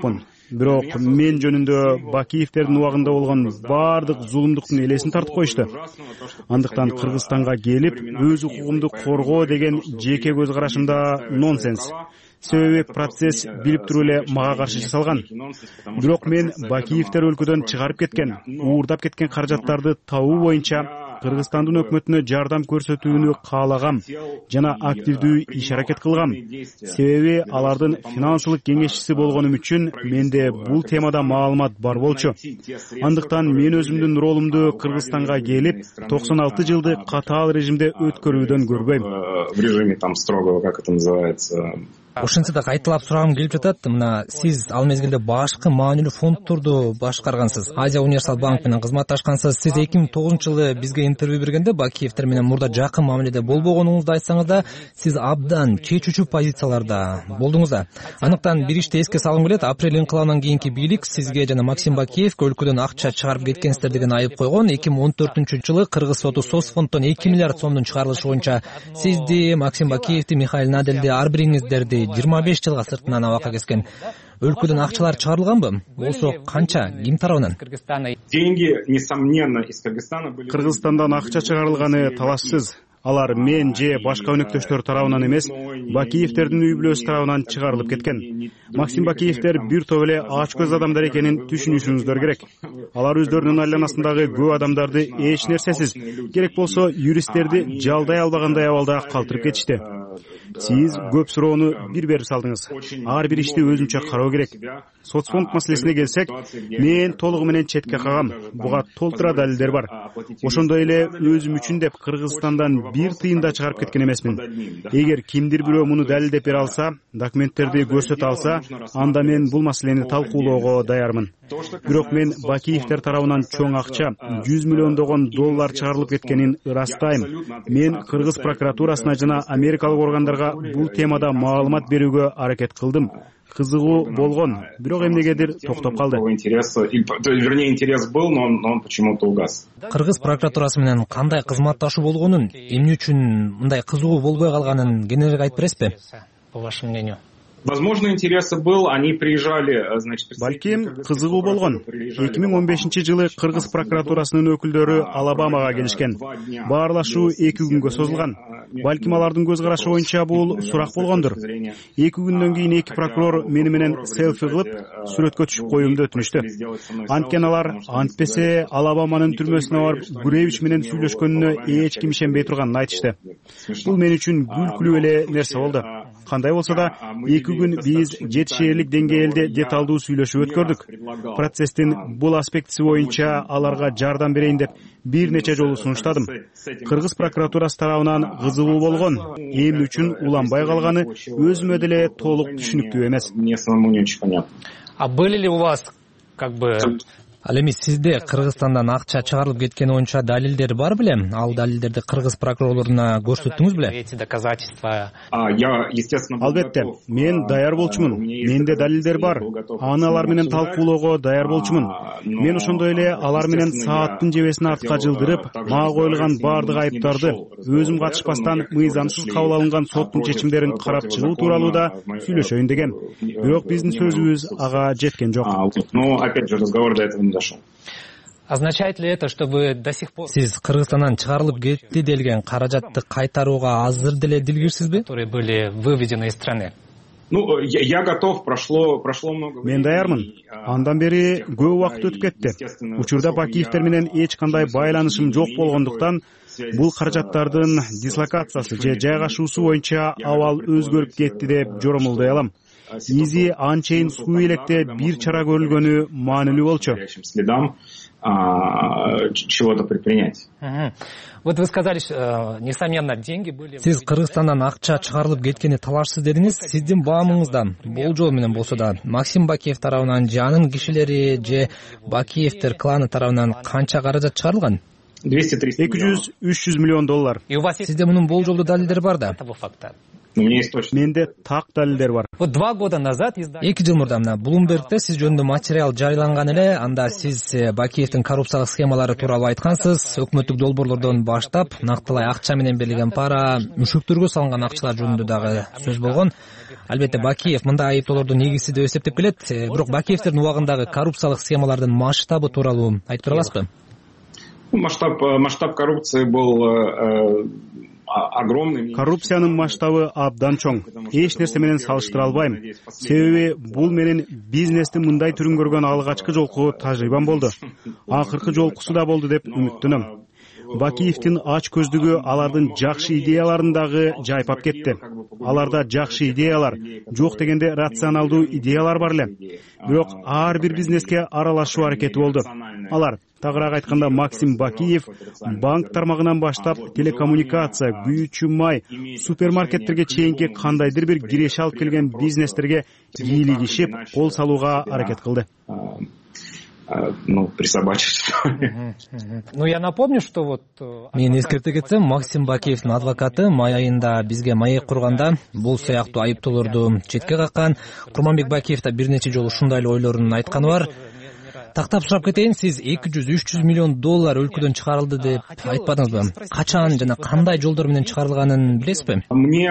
Бирок мен жөнүндө Бакиевдердин убагында болгон баардык зулумдуктун элесин тартып коюшту. Андыктан Кыргызстанга келип, өз укугумду коргоо деген жеке көз карашымда нонсенс. Себеби процесс билип туруп эле мага каршы жасалган. Бирок мен Бакиевдер өлкөдөн чыгарып кеткен, уурдап кеткен каражаттарды табуу боюнча Кыргызстандын өкмөтүнө жардам көрсөтүүнү каалагам жана активдүү иш аракет кылгам. Себеби алардын финансылык кеңешчиси болгонум үчүн менде бул темада маалымат бар болчу. Андыктан мен өзүмдүн ролумду Кыргызстанга келип, токсон алты жылды катаал режимде өткөрүүдөн көрбөйм. В режиме там строгого, как это называется. Ошентсе да кайталап сурагым келип жатат. Мына сиз ал мезгилде башкы маанилүү фонддорду башкаргансыз. Азия универсал банк менен кызматташкансыз. Сиз эки миң тогузунчу жылы бизге интервью бергенде Бакиевдер менен мурда жакын мамиледе болбогонуңузду айтсаңыз да, сиз абдан чечүүчү позицияларда болдуңуз да. Аныктан бир ишти эске салгым келет. Апрель инкылабынан кийинки бийлик сизге жана Максим Бакиевге өлкөдөн акча чыгарып кеткенсиздер деген айып койгон. эки миң он төртүнчү жылы Кыргыз соту соцфонддон эки миллиард сомдун чыгарылышы боюнча сизди, Максим Бакиевди, Михаил Наделди ар бириңиздерди жыйырма беш жылга сыртынан абакка кескен. Өлкөдөн акчалар чыгарылганбы? Болсо канча, ким тарабынан? Деньги, несомненно, из Кыргызстана были. Кыргызстандан акча чыгарылганы талашсыз. Алар мен же башка өнөктөштөр тарабынан эмес, Бакиевдердин үй бүлөсү тарабынан чыгарылып кеткен. Максим Бакиевдер бир топ эле ач көз адамдар экенин түшүнүшүңүздөр керек. Алар өздөрүнүн айланасындагы көп адамдарды эч нерсесиз, керек болсо юристтерди жалдай албагандай абалда калтырып кетишти. Сиз көп суроону бир берип салдыңыз. Ар бир ишти өзүнчө кароо керек. Соцфонд маселесине келсек, мен толугу менен четке кагам. Буга толтура далилдер бар. Ошондой эле өзүм үчүн деп Кыргызстандан бир тыйын да чыгарып кеткен эмесмин. Эгер кимдир бирөө муну далилдеп бере алса, документтерди көрсөтө алса, анда мен бул маселени талкуулоого даярмын. Бирок мен Бакиевдер тарабынан чоң акча, жүз миллиондогон доллар чыгарылып кеткенин ырастайм. Мен Кыргыз прокуратурасына жана америкалык органдарга бул темада маалымат берүүгө аракет кылдым. Кызыгуу болгон, бирок эмнегедир токтоп калды. Вернее, интерес был, но он, он почему-то угас. Кыргыз прокуратурасы менен кандай кызматташуу болгонун, эмне үчүн мындай кызыгуу болбой калганын кененирээк айтып бересизби? По вашему мнению. Возможно, интерес был, они приезжали, значит, балким кызыгуу болгон. эки миң он бешинчи жылы Кыргыз прокуратурасынын өкүлдөрү Алабамага келишкен. Баарлашуу эки күнгө созулган. Балким алардын көз карашы боюнча бул сурак болгондур. эки күндөн кийин эки прокурор мени менен селфи кылып, сүрөткө түшүп коюумду өтүнүштү. Анткени алар антпесе Алабаманын түрмөсүнө барып Гуревич менен сүйлөшкөнүнө эч ким ишенбей турганын айтышты. Бул мен үчүн күлкүлүү эле нерсе болду. Кандай болсо да, эки күн биз жети шээрлик деңгээлде деталдуу сүйлөшүп өткөрдүк. Процесстин бул аспектиси боюнча аларга жардам берейин деп бир нече жолу сунуштадым. Кыргыз прокуратурасы тарабынан кызыгуу болгон, эмне үчүн уланбай калганы өзүмө деле толук түшүнүктүү эмес. А были ли у вас как бы Ал эми сизде Кыргызстандан акча чыгарылып кеткени боюнча далилдер бар беле? Ал далилдерди кыргыз прокурорлоруна көрсөттүңүз беле? эти доказательства? Я, естественно, албетте, мен даяр болчумун. Менде далилдер бар. Аны алар менен талкуулоого даяр болчумун. Мен ошондой эле алар менен сааттын жебесин артка жылдырып, мага коюлган баардык айыптарды өзүм катышпастан мыйзамсыз кабыл алынган соттун чечимдерин карап чыгуу тууралуу да сүйлөшөйүн дегем. Бирок биздин сөзүбүз ага жеткен жок. Но опять же разговор до этого не дошел. Означает ли это, что вы до сих пор... Сиз Кыргызстандан чыгарылып кетти делген каражатты кайтарууга азыр деле дилгирсизби? Которые были выведены из страны? Ну, я, я готов, прошло, прошло много времени. Мен даярмын. Андан бери көп убакыт өтүп кетти. Учурда Бакиевдер менен эч кандай байланышым жок болгондуктан, бул каражаттардын дислокациясы же жайгашуусу боюнча абал өзгөрүп кетти деп жоромолдой алам. Изи анчейин суу электе бир чара көрүлгөнү маанилүү болчу. Чего-то предпринять. Вот вы сказали, несомненно, деньги были... Сиз Кыргызстандан акча чыгарылып кеткени талашсыз дедиңиз. Сиздин баамыңызда болжол менен болсо да Максим Бакиев тарабынан же анын кишилери же Бакиевдер кланы тарабынан канча каражат чыгарылган? эки жүз үч жүз миллион доллар. Сизде мунун болжолдуу далилдери бар да. менде так далилдер бар. эки жыл мурда мына Bloomberg'те сиз жөнүндө материал жарыяланган эле. Анда сиз Бакиевдин коррупциялык схемалары тууралуу айткансыз. Өкмөттүк долбоорлордон баштап нактылай акча менен берилген пара, мүшөктөргө салынган акчалар жөнүндө дагы сөз болгон. Албетте Бакиев мындай айыптоолорду негизсиз деп эсептеп келет. Бирок Бакиевдин убагындагы коррупциялык схемалардын масштабы тууралуу айтып бере аласызбы? Масштаб масштаб коррупции был огромный. Коррупциянын масштабы абдан чоң. Эч нерсе менен салыштыра албайм. Себеби бул менин бизнестин мындай түрүн көргөн алгачкы жолку тажрыйбам болду. Акыркы жолкусу да болду деп үмүттөнөм. Бакиевдин ач көздүгү алардын жакшы идеяларын дагы жайпап кетти. Аларда жакшы идеялар, жок дегенде рационалдуу идеялар бар эле. Бирок ар бир бизнеске аралашуу аракети болду. Алар тагыраак айтканда Максим Бакиев банк тармагынан баштап телекоммуникация, күйүүчү май, супермаркеттерге чейинки кандайдыр бир киреше алып келген бизнестерге бийлигишип, кол салууга аракет кылды. Ну, присобачить. Ну, я напомню, что вот... Мен эскерте кетсем, Максим Бакиевдин адвокаты май айында бизге маек курганда бул сыяктуу айыптоолорду четке каккан. Курманбек Бакиев да бир нече жолу ушундай эле ойлорун айтканы бар. Тактап сурап кетейин, сиз эки жүз үч жүз миллион доллар өлкөдөн чыгарылды деп айтпадыңызбы? Качан жана кандай жолдор менен чыгарылганын билесизби?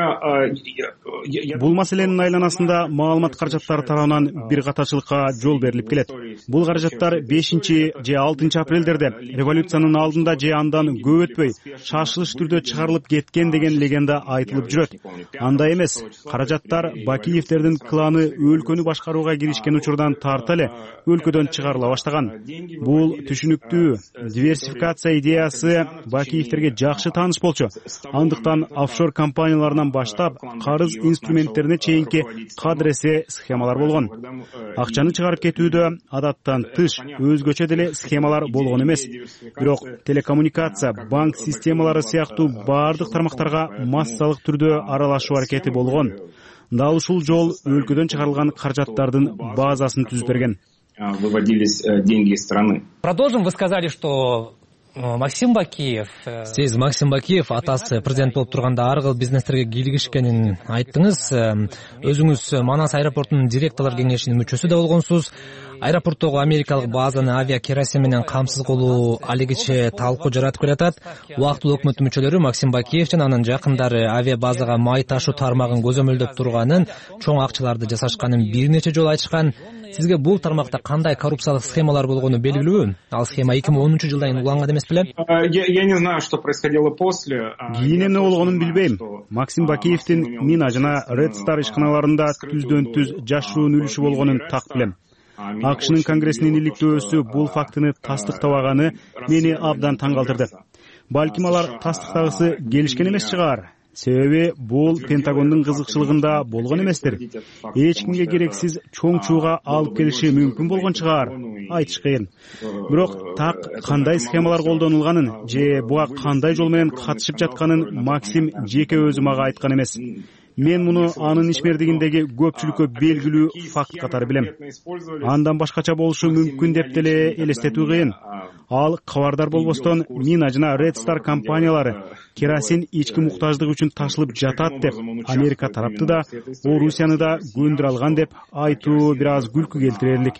Бул маселенин айланасында маалымат каражаттары тарабынан бир катачылыкка жол берилип келет. Бул каражаттар бешинчи же алтынчы апрелдерде революциянын алдында же андан көп өтпөй шашылыш түрдө чыгарылып кеткен деген легенда айтылып жүрөт. Андай эмес. Каражаттар Бакиевдердин кланы өлкөнү башкарууга киришкен учурдан тарта эле өлкөдөн чыгарыла баштаган. Бул түшүнүктүү диверсификация идеясы Бакиевдерге жакшы тааныш болчу. Андыктан офшор компанияларынан баштап карыз инструменттерине чейинки кадресе схемалар болгон. Акчаны чыгарып кетүүдө адаттан тыш өзгөчө деле схемалар болгон эмес. Бирок телекоммуникация, банк системалары сыяктуу баардык тармактарга массалык түрдө аралашуу аракети болгон. Дал ушул жол өлкөдөн чыгарылган каражаттардын базасын түзүп берген. Выводились деньги из страны. Продолжим. Вы сказали, что Максим Бакиев... Сиз Максим Бакиев атасы президент болуп турганда ар кыл бизнестерге кийлигишкенин айттыңыз. Өзүңүз Манас аэропортунун директорлор кеңешинин мүчөсү да болгонсуз. Аэропорттогу америкалык базаны авиа керосин менен камсыз кылуу алигиче талкуу жаратып келатат. Убактылуу өкмөттүн мүчөлөрү Максим Бакиев жана анын жакындары авиа базага май ташуу тармагын көзөмөлдөп турганын, чоң акчаларды жасашканын бир нече жолу айтышкан. Сизге бул тармакта кандай коррупциялык схемалар болгону белгилүү? Ал схема эки миң онунчу жылдан уланган эмес беле? Я не знаю, что происходило после. Кийин эмне болгонун билбейм. Максим Бакиевдин Мина жана Red Star ишканаларында түздөн түз жашыруун үлүшү болгонун так билем. АКШнын Конгрессинин иликтөөсү бул фактыны тастыктабаганы мени абдан таң калтырды. Балким алар тастыктагысы келишкен эмес чыгар. Себеби бул Пентагондун кызыкчылыгында болгон эместир. Эч кимге керексиз чоң чууга алып келиши мүмкүн болгон чыгар. Айтыш кыйын. Бирок так кандай схемалар колдонулганын же буга кандай жол менен катышып жатканын Максим жеке өзү мага айткан эмес. Мен муну анын ишмердигиндеги көпчүлүккө белгилүү факт катары билем. Андан башкача болушу мүмкүн деп деле элестетүү кыйын. Ал кабардар болбостон Мина жана Red Star компаниялары керосин ички муктаждыгы үчүн ташылып жатат деп Америка тарапты да, Орусияны да көндүрө алган деп айтуу бир аз күлкү келтирерлик.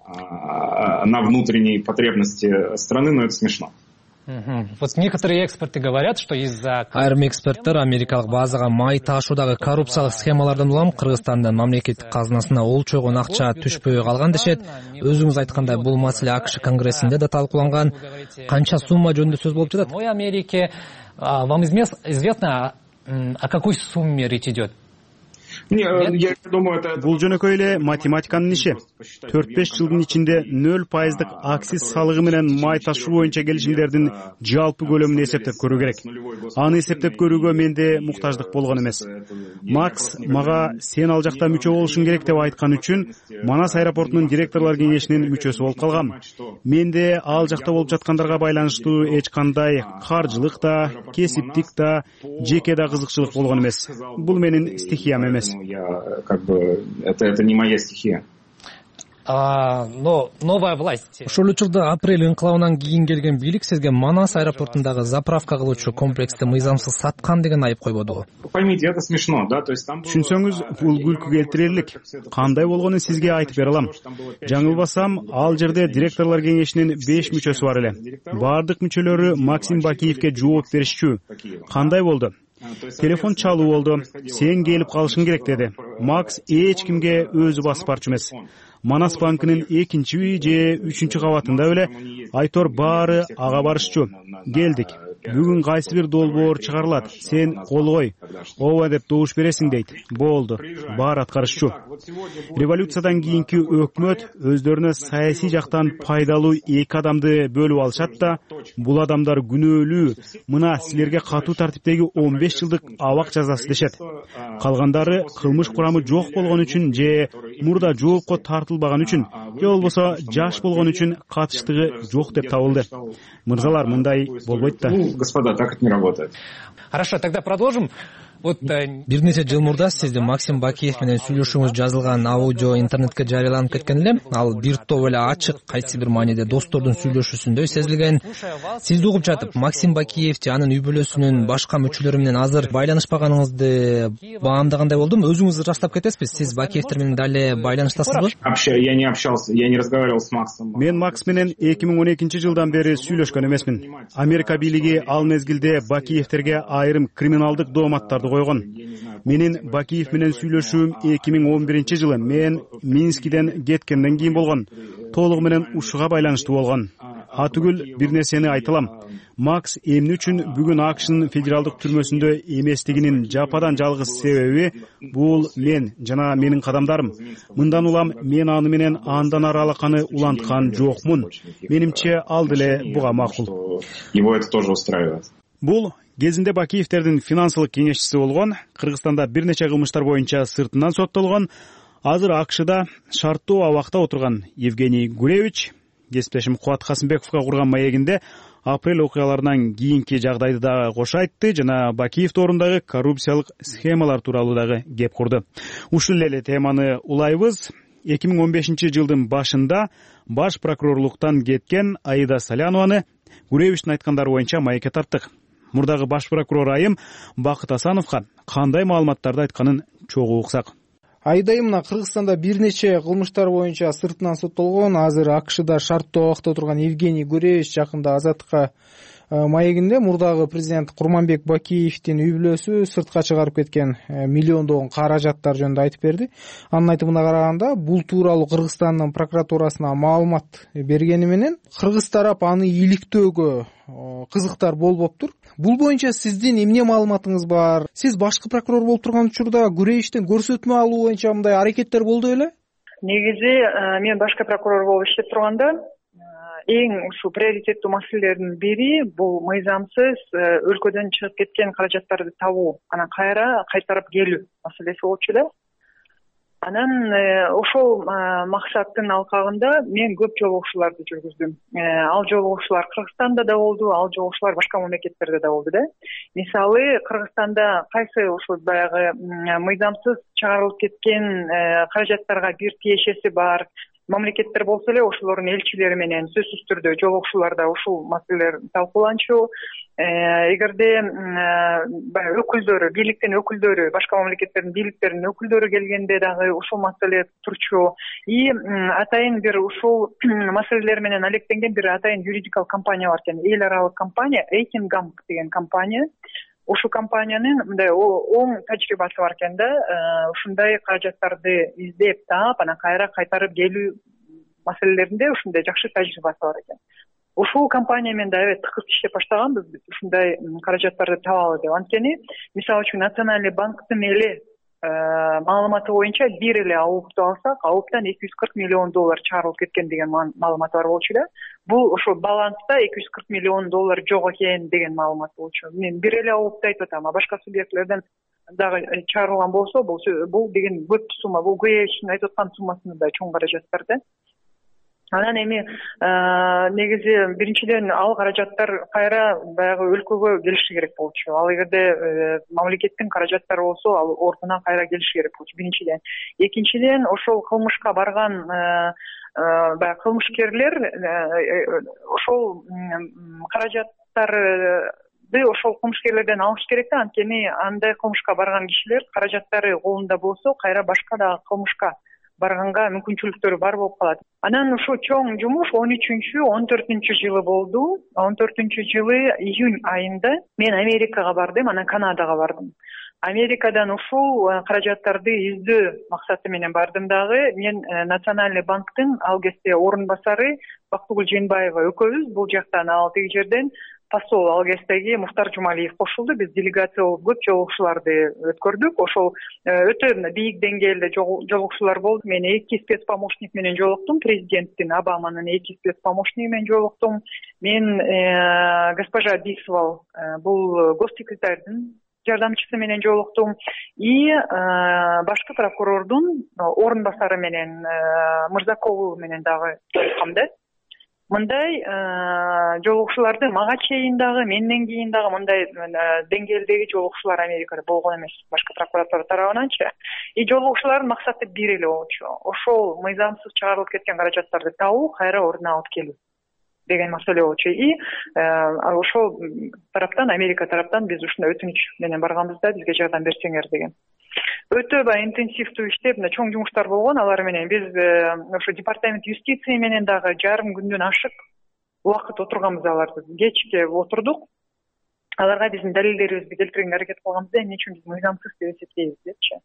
На внутренней потребности страны, но это смешно. Вот некоторые эксперты говорят, что из-за... Айрым эксперттер америкалык базага май ташуудагы коррупциялык схемалардан улам Кыргызстандын мамлекеттик казынасына олчойгон акча түшпөй калган дешет. Өзүңүз айткандай бул маселе АКШ Конгрессинде да талкууланган. Канча сумма жөнүндө сөз болуп жатат? В Америке вам известно, о какой сумме речь идет? Бул жөнөкөй эле математиканын иши. төрт беш жылдын ичинде нөл пайыздык акциз салыгы менен май ташуу боюнча келишимдердин жалпы көлөмүн эсептеп көрүү керек. Аны эсептеп көрүүгө менде муктаждык болгон эмес. Макс мага сен ал жакта мүчө болушуң керек деп айткан үчүн Манас аэропортунун директорлор кеңешинин мүчөсү болуп калгам. Менде ал жакта болуп жаткандарга байланыштуу эч кандай каржылык да, кесиптик да, жеке да кызыкчылык болгон эмес. Бул менин стихиям эмес. Я, как бы, это, это не моя стихия. но новая власть. Ошол учурда апрель ыңкылабынан кийин келген бийлик сизге Манас аэропортундагы заправка кылуучу комплексти мыйзамсыз саткан деген айып койбодубу? Поймите, это смешно, да, то есть там. Түшүнсөңүз, бул күлкү келтирерлик. Кандай болгонун сизге айтып бере алам. Жаңылбасам, ал жерде директорлор кеңешинин беш мүчөсү бар эле. Бардык мүчөлөрү Максим Бакиевке жооп беришчү. Кандай болду? Телефон чалуу болду. Сен келип калышың керек деди. Макс эч кимге өзү басып барчу эмес. Манас банкынын экинчи үй же үчүнчү кабатында эле айтор баары ага барышчу. Келдик. Бүгүн кайсы бир долбоор чыгарылат. Сен колгой. Ооба деп добуш бересиң дейт. Болду. Баары аткарышчу. Революциядан кийинки өкмөт өздөрүнө саясий жактан пайдалуу эки адамды бөлүп алышат да, бул адамдар күнөөлүү. Мына силерге катуу тартиптеги он беш жылдык абак жазасы дешет. Калгандары кылмыш курамы жок болгон үчүн же мурда жоопко тартылбаган үчүн, же болбосо жаш болгон үчүн катыштыгы жок деп табылды. Мырзалар, мындай болбойт да. Господа, так это не работает. Хорошо, тогда продолжим. Бир нече жыл мурда сизди Максим Бакиев менен сүйлөшүүңүз жазылган аудио интернетке жарыяланып кеткен эле. Ал бир топ эле ачык, кайсы бир мааниде достордун сүйлөшүүсүндөй сезилген. Сизди угуп жатып, Максим Бакиев же анын үй бүлөсүнүн башка мүчөлөрү менен азыр байланышпаганыңызды баамдагандай болдум. Өзүңүз ырастап кетесизби? Сиз Бакиевтер менен дале байланыштасызбы? Я не общался, я не разговаривал с Максом. Мен Макс менен эки миң он экинчи жылдан бери сүйлөшкөн эмесмин. Америка бийлиги ал мезгилде Бакиевтерге айрым криминалдык дооматтарды койгон. Менин Бакиев менен сүйлөшүүм эки миң он биринчи жылы мен Минскиден кеткенден кийин болгон. Толугу менен ушуга байланыштуу болгон. А түгүл бир нерсени айтылам. Макс эмне үчүн бүгүн АКШнын федералдык түрмөсүндө эместигинин жападан жалгыз себеби бул мен жана менин кадамдарым. Мындан улам мен аны менен андан ары алаканы уланткан жокмун. Менимче ал деле буга макул. Его это тоже устраивает. Бул кезинде Бакиевтердин финансылык кеңешчиси болгон, Кыргызстанда бир нече кылмыштар боюнча сыртынан соттолгон, азыр АКШда шарттуу абакта отурган Евгений Гуревич, кесиптешим Кубат Касымбековго курган маегинде апрель окуяларынан кийинки жагдайды дагы кошо айтты жана Бакиев тоорундагы коррупциялык схемалар тууралуу дагы кеп курду. Ушул эле теманы улайбыз. эки миң он бешинчи жылдын башында баш прокурорлуктан кеткен Аида Салянованы Гуревичтин айткандары боюнча маекке тарттык. Мурдагы баш прокурор айым Бакыт Асановго кандай маалыматтарды айтканын чогуу уксак. Аида айымына Кыргызстанда бир нече кылмыштар боюнча сыртынан соттолгон, азыр АКШда шарттуу абакта отурган Евгений Гуревич жакында азаттыкка маегинде мурдагы президент Курманбек Бакиевдин үй бүлөсү сыртка чыгарып кеткен миллиондогон каражаттар жөнүндө айтып берди. Анын айтымына караганда, бул тууралуу Кыргызстандын прокуратурасына маалымат бергени менен кыргыз тарап аны иликтөөгө кызыктар болбоптур. Бул боюнча сиздин эмне маалыматыңыз бар? Сиз башкы прокурор болуп турган учурда Гуревичтен көрсөтмө алуу боюнча мындай аракеттер болду беле? Негизи мен башкы прокурор болуп иштеп турганда эң ушу приоритеттүү маселелердин бири бул мыйзамсыз өлкөдөн чыгып кеткен каражаттарды табуу, анан кайра кайтарып келүү маселеси болчу эле. Анан ошол максаттын алкагында мен көп жолугушууларды жүргүздүм. Ал жолугушуулар Кыргызстанда да болду, ал жолугушуулар башка мамлекеттерде да болду да. Мисалы, Кыргызстанда кайсы ошол баягы мыйзамсыз чыгарылып кеткен каражаттарга бир тиешеси бар мамлекеттер болсо эле, ошолордун элчилери менен сөзсүз түрдө жолугушууларда ушул маселелер талкууланчу. Эгерде баягы өкүлдөрү, бийликтин өкүлдөрү, башка мамлекеттердин бийликтеринин өкүлдөрү келгенде дагы ушул маселе турчу. И атайын бир ушул маселелер менен алектенген бир атайын юридикалык компания бар экен, эл аралык компания, Эйтинганг деген компания. Ушул компаниянын мындай оң тажрыйбасы бар экен да, ушундай каражаттарды издеп таап, анан кайра кайтарып келүү маселелеринде ушундай жакшы тажрыйбасы бар экен. Ушул компания менен да эбет тыкыз иштеп баштаганбыз биз ушундай каражаттарды табалы деп. Анткени, мисалы үчүн Национальный банктын эле маалыматы боюнча бир эле АУПту алсак, АУПтан эки жүз кырк миллион доллар чыгарылып кеткен деген маалымат бар болчу эле. Бул ошо баланста эки жүз кырк миллион доллар жок экен деген маалымат болчу. Мен бир эле АУПту айтып атам, а башка субъектлерден дагы чыгарылган болсо, бул бул деген көп сумма, бул Гуревичтин айтып аткан суммасынан да чоң каражаттар да. Анан эми негизи биринчиден ал каражаттар кайра баягы өлкөгө келиши керек болчу. Ал эгерде мамлекеттин каражаттары болсо, ал ордуна кайра келиши керек болчу биринчиден. Экинчиден ошол кылмышка барган баягы кылмышкерлер ошол каражаттарды ошол кылмышкерлерден алыш керек да, анткени андай кылмышка барган кишилер каражаттары колунда болсо, кайра башка дагы кылмышка барганга мүмкүнчүлүктөрү бар болуп калат. Анан ушул чоң жумуш он үчүнчү он төртүнчү жылы болду. он төртүнчү жылы июнь айында мен Америкага бардым, анан Канадага бардым. Америкадан ушул каражаттарды издөө максаты менен бардым дагы. Мен Национальный банктын ал кезде орун басары Бактыгүл Жээнбаева экөөбүз бул жактан, ал тиги жерден посол ал кездеги Муфтар Жумалиев кошулду. Биз делегация болуп көп жолугушууларды өткөрдүк. Ошол өтө бийик деңгээлде жолугушуулар болду. Мен эки спецпомощник менен жолуктум, президенттин Обаманын эки спецпомощниги менен жолуктум. Мен госпожа Бисвал, бул госсекретардын жардамчысы менен жолуктум. И башкы прокурордун орун басары менен Мырзакову менен дагы жолуккам да. Мындай жолугушууларды мага чейин дагы, менден кийин дагы мындай деңгээлдеги жолугушуулар Америкада болгон эмес, башкы прокуратура тарабынан-чы. И жолугушуулардын максаты бир эле болчу. Ошол мыйзамсыз чыгарылып кеткен каражаттарды табуу, кайра ордуна алып келүү деген маселе болчу. И ошол тараптан, Америка тараптан биз ушундай өтүнүч менен барганбыз да, бизге жардам берсеңер деген. Өтө бай интенсивдүү иштеп, чоң жумуштар болгон. Алар менен биз ошо департамент юстиция менен дагы жарым күндөн ашык убакыт отурганбыз. Аларды кечке отурдук. Аларга биздин далилдерибизди келтиргенге аракет кылганбыз да, эмне үчүн биз мыйзамсыз деп эсептейбиз депчи.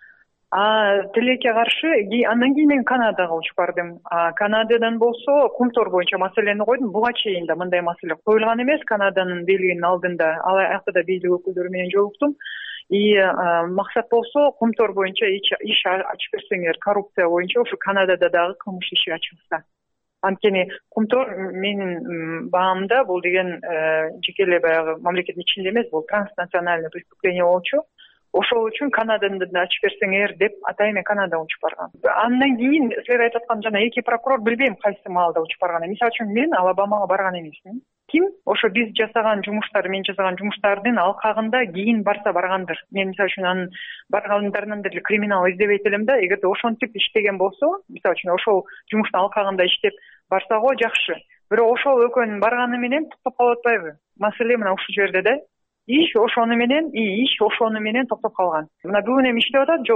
А тилекке каршы андан кийин мен Канадага учуп бардым. Канададан болсо кумтор боюнча маселени койдум. Буга чейин да мындай маселе коюлган эмес. Канаданын бийлигинин алдында ал жакта бийлик өкүлдөрү менен жолуктум. И максат болсо кумтор боюнча иш ачып берсеңер, коррупция боюнча ушу Канадада дагы кылмыш иши ачылса. Анткени кумтор менин баамда бул деген жеке эле баягы мамлекеттин ичинде эмес, бул транснациональный преступление болчу. Ошол үчүн Канаданы да ачып берсеңер деп атайын мен Канадага учуп баргам. Андан кийин силер айтып аткан жана эки прокурор билбейм кайсы маалда учуп барган. Мисалы үчүн мен Алабамага барган эмесмин. Ким ошо биз жасаган жумуштар, мен жасаган жумуштардын алкагында кийин барса баргандыр. Мен мисалы үчүн анын баргандарынан деле криминал издебейт элем да. Эгерде ошентип иштеген болсо, мисалы үчүн ошол жумуштун алкагында иштеп барса го жакшы. Бирок ошол экөөнүн барганы менен токтоп калып атпайбы? Маселе мына ушул жерде да. Иш ошону менен, и иш ошону менен токтоп калган. Мына бүгүн эми иштеп атат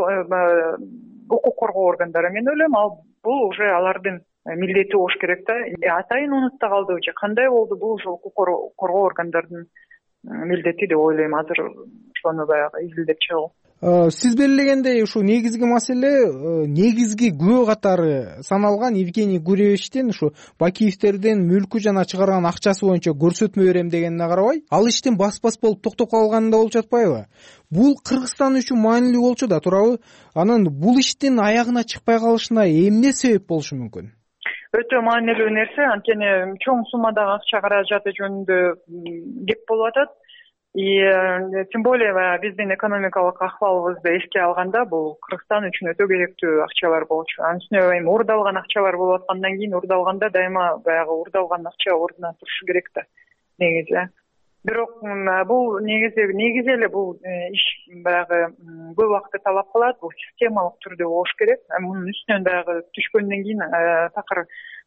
укук коргоо органдары. Мен ойлойм, ал бул уже алардын милдети болуш керек да. Атайын унутта калдыбы же кандай болду, бул уже укук коргоо органдардын милдети деп ойлойм. Азыр ошону баягы изилдеп чыгуу. Сиз белгилегендей ушу негизги маселе, негизги күбө катары саналган Евгений Гуревичтин ушу Бакиевтердин мүлкү жана чыгарган акчасы боюнча көрсөтмө берем дегенине карабай, ал иштин бас-бас болуп токтоп калганында болуп жатпайбы? Бул Кыргызстан үчүн маанилүү болчу да турабы? Анан бул иштин аягына чыкпай калышына эмне себеп болушу мүмкүн? Өтө маанилүү нерсе, анткени чоң суммадагы акча каражаты жөнүндө кеп болуп атат. И тем более биздин экономикалык акыбалыбызды эске алганда бул Кыргызстан үчүн өтө керектүү акчалар болчу. Анын үстүнө эми урдалган акчалар болуп аткандан кийин урдалганда дайыма баягы урдалган акча ордуна турушу керек да негизи. Бирок бул негизи негизи эле бул иш баягы көп убакытты талап кылат, бул системалык түрдө болуш керек. Мунун үстүнөн баягы түшкөндөн кийин такыр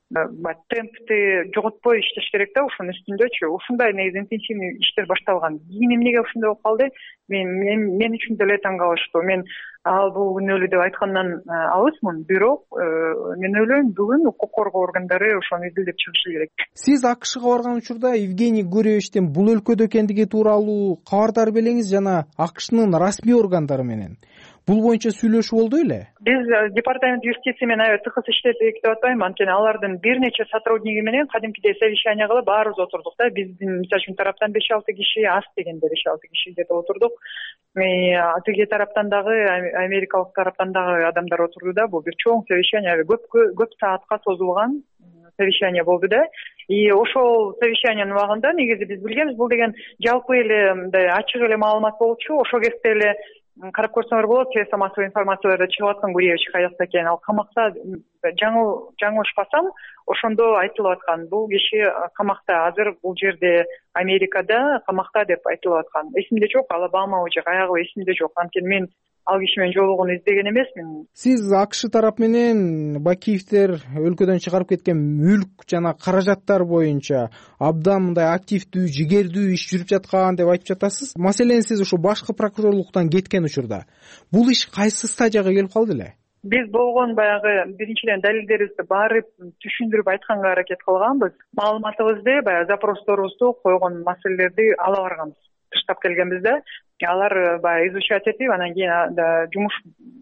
темпти жоготпой иштеш керек да, ушунун үстүндөчү. Ушундай негизи интенсивный иштер башталган. Кийин эмнеге ушундай болуп калды? Мен мен үчүн деле таң калыштуу. Мен ал бул күнөөлүү деп айткандан алысмын, бирок мен ойлойм, бүгүн укук коргоо органдары ошону изилдеп чыгышы керек. Сиз АКШга барган учурда Евгений Гуревичтин бул өлкөдө экендиги тууралуу кабардар белеңиз жана АКШнын расмий органдары менен бул боюнча сүйлөшүү болду эле? Биз департамент юстиция менен аябай тыкыз иштедик деп атпайм, анткени алардын бир нече сотрудниги менен кадимкидей совещание кылып баарыбыз отурдук да. Биздин мисалы үчүн тараптан беш алты киши, аз дегенде беш алты киши деп отурдук. Тиги тараптан дагы, америкалык тараптан дагы адамдар отурду да. Бул бир чоң совещание, көп көп саатка созулган совещание болду да. И ошол совещаниянын убагында негизи биз билгенбиз, бул деген жалпы эле мындай ачык эле маалымат болчу. Ошол кезде эле карап көрсөңөр болот, средства массовый информацияларда чыгып аткан Гуревич каякта экени. Ал камакта жаңыл жаңылышпасам, ошондо айтылып аткан. Бул киши камакта, азыр бул жерде Америкада камакта деп айтылып аткан. Эсимде жок, Алабама же каягы эсимде жок. Анткени мен ал киши менен жолугууну издеген эмесмин. Сиз АКШ тарап менен Бакиевдер өлкөдөн чыгарып кеткен мүлк жана каражаттар боюнча абдан мындай активдүү, жигердүү иш жүрүп жаткан деп айтып жатасыз. Маселен, сиз ушу башкы прокурорлуктан кеткен учурда бул иш кайсы стадияга келип калды эле? Биз болгон баягы биринчиден далилдерибизди барып түшүндүрүп айтканга аракет кылганбыз. Маалыматыбызды, баягы запросторубузду койгон маселелерди ала барганбыз. Тыштап келгенбизде алар баягы изучать этип, анан кийин жумуш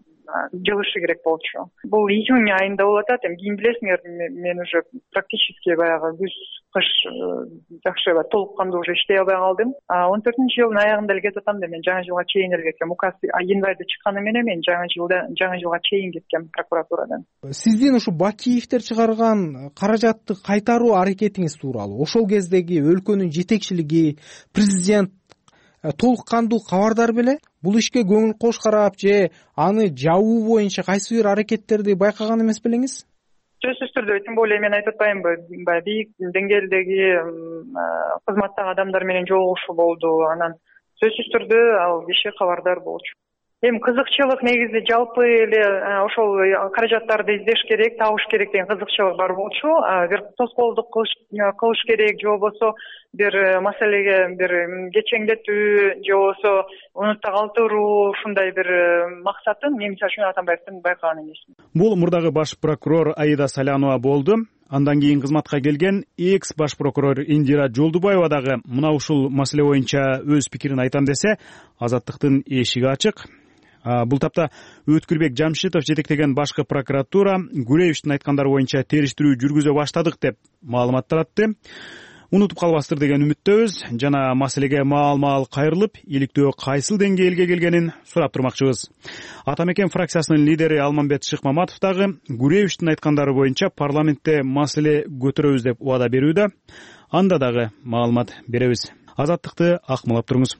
жылышы керек болчу. Бул июнь айында болуп атат. Эми кийин билесиңер, мен уже практически баягы күз кыш жакшы толук кандуу уже иштей албай калдым. он төртүнчү жылдын аягында эле кетип атам да, мен жаңы жылга чейин эле кеткем. Указ январда чыкканы менен мен жаңы жылда жаңы жылга чейин кеткем прокуратурадан. Сиздин ушу Бакиевдер чыгарган каражатты кайтаруу аракетиңиз тууралуу ошол кездеги өлкөнүн жетекчилиги, президент толук кандуу кабардар беле? Бул ишке көңүл кош карап же аны жабуу боюнча кайсы бир аракеттерди байкаган эмес белеңиз? Сөзсүз түрдө, тем более мен айтып атпаймынбы, баягы бийик деңгээлдеги кызматтагы адамдар менен жолугушуу болду. Анан сөзсүз түрдө ал киши кабардар болчу. Эми кызыкчылык негизи жалпы эле ошол каражаттарды издеш керек, табыш керек деген кызыкчылык бар болчу. Бир тоскоолдук кылыш керек, же болбосо бир маселеге бир кечеңдетүү, же болбосо унутта калтыруу, ушундай бир максатын мен мисалы үчүн Атамбаевдин байкаган эмесмин. Бул мурдагы баш прокурор Аида Салянова болду. Андан кийин кызматка келген экс баш прокурор Индира Жолдубаева дагы мына ушул маселе боюнча өз пикирин айтам десе, Азаттыктын эшиги ачык. Бул тапта Өткүрбек Жамшитов жетектеген башкы прокуратура Гуревичтин айткандары боюнча териштирүү жүргүзө баштадык деп маалымат таратты. Унутуп калбастыр деген үмүттөбүз жана маселеге маал-маал кайрылып, иликтөө кайсыл деңгээлге келгенин сурап турмакчыбыз. Ата мекен фракциясынын лидери Алмамбет Шыкмаматов дагы Гуревичтин айткандары боюнча парламентте маселе көтөрөбүз деп убада берүүдө. Анда дагы маалымат беребиз. Азаттыкты акмалап туруңуз.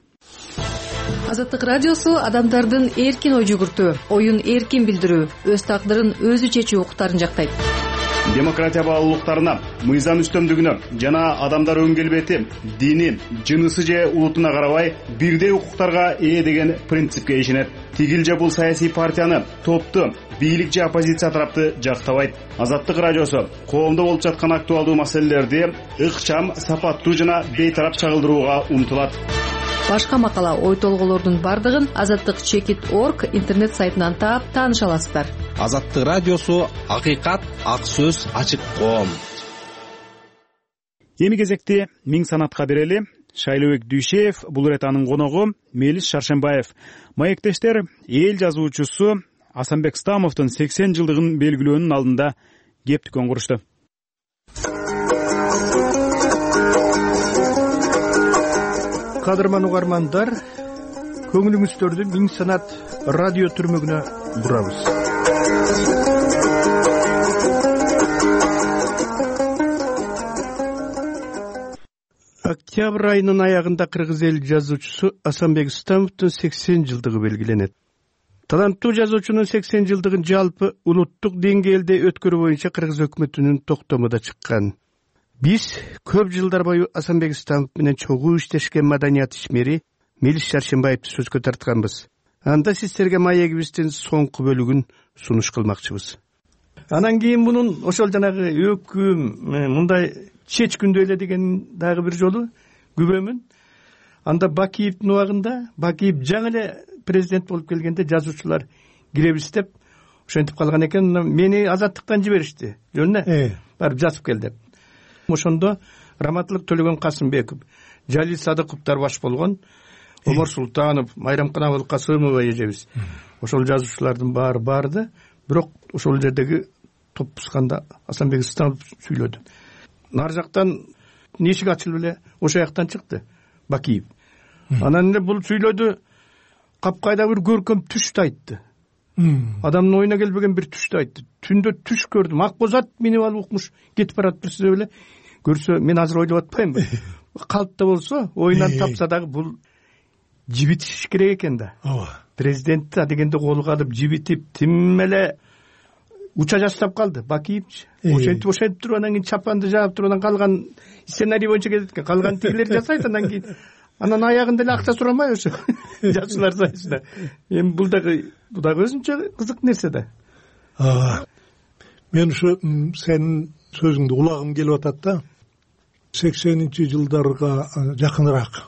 Азаттык радиосу адамдардын эркин ой жүгүртүү, оюн эркин билдирүү, өз тагдырын өзү чечүү укуктарын жактайт. Демократия баалуулуктарына, мыйзам үстөмдүгүнө жана адамдар өн келбети, дини, жынысы же улутуна карабай бирдей укуктарга ээ деген принципке ишенет. Тигил же бул саясий партияны, топту, бийлик же оппозиция тарапты жактабайт. Азаттык радиосу коомдо болуп жаткан актуалдуу маселелерди ыкчам, сапаттуу жана бейтарап чагылдырууга умтулат. Башка макала, ой толголордун бардыгын азаттык чекит точка орг интернет сайтынан таап тааныша аласыздар. Азаттык радиосу акыйкат, ак сөз, ачык коом. Эми кезекти миң санатка берели. Шайлообек Дүйшеев, бул ирет анын коногу Мелис Шаршембаев. Маектештер эл жазуучусу Асанбек Стамовдун сексен жылдыгын белгилөөнүн алдында кептикөн курушту. Кадырман угармандар, көңүлүңүздөрдү миң санат радио түрмөгүнө бурабыз. Октябрь айынын аягында кыргыз эл жазуучусу Асанбек Стамовдун сексен жылдыгы белгиленет. Таланттуу жазуучунун сексен жылдыгын жалпы улуттук деңгээлде өткөрүү боюнча кыргыз өкмөтүнүн токтому да чыккан. Биз көп жылдар бою Асанбек Стамов менен чогуу иштешкен маданият ишмери Мелис Шаршембаевди сөзгө тартканбыз. Анда сиздерге маегибиздин соңку бөлүгүн сунуш кылмакчыбыз. Анан кийин мунун ошол жанагы өкүм мындай чечкүндө эле деген дагы бир жолу күбөмүн. Анда Бакиевдин убагында, Бакиев жаңы эле президент болуп келгенде жазуучулар киребиз деп ошентип калган экен. Мени Азаттыктан жиберишти. Жөнүнө барып жазып кел деп. Ошондо Раматылык Төлөгөн Касымбеков, Жалил Садыковдор баш болгон, Омар Султанов, Майрамкан Абылкасымова эжебиз. Ошол жазуучулардын баары барды, бирок ошол жердеги топ пусканда Асанбек Стамов сүйлөдү. Нар жактан эшик ачылып эле ошо жактан чыкты Бакиев. Анан эле бул сүйлөдү, капкайда бир көркөм түштү айтты. Адамдын оюна келбеген бир түштү айтты. Түндө түш көрдүм. Ак боз ат минип алып укмуш кетип барат бирсе эле. Көрсө мен азыр ойлоп атпаймынбы? Калпта болсо, оюнан тапса дагы бул жибитиш керек экен да. Ооба. президентти адегенде колго алып жибитип тим эле уча жастап калды. Бакиевич ошентип ошентип туруп анан кийин чапанды жаап туруп анан калган сценарий боюнча кетет экен. Калган тигилер жасайт, анан кийин анан аягында эле акча сурамай ошо жашчылар сайысында. Эми бул дагы бул дагы өзүнчө кызык нерсе да. Мен ушу сенин сөзүңдү улагым келип атат да. сексенинчи жылдарга жакыныраак.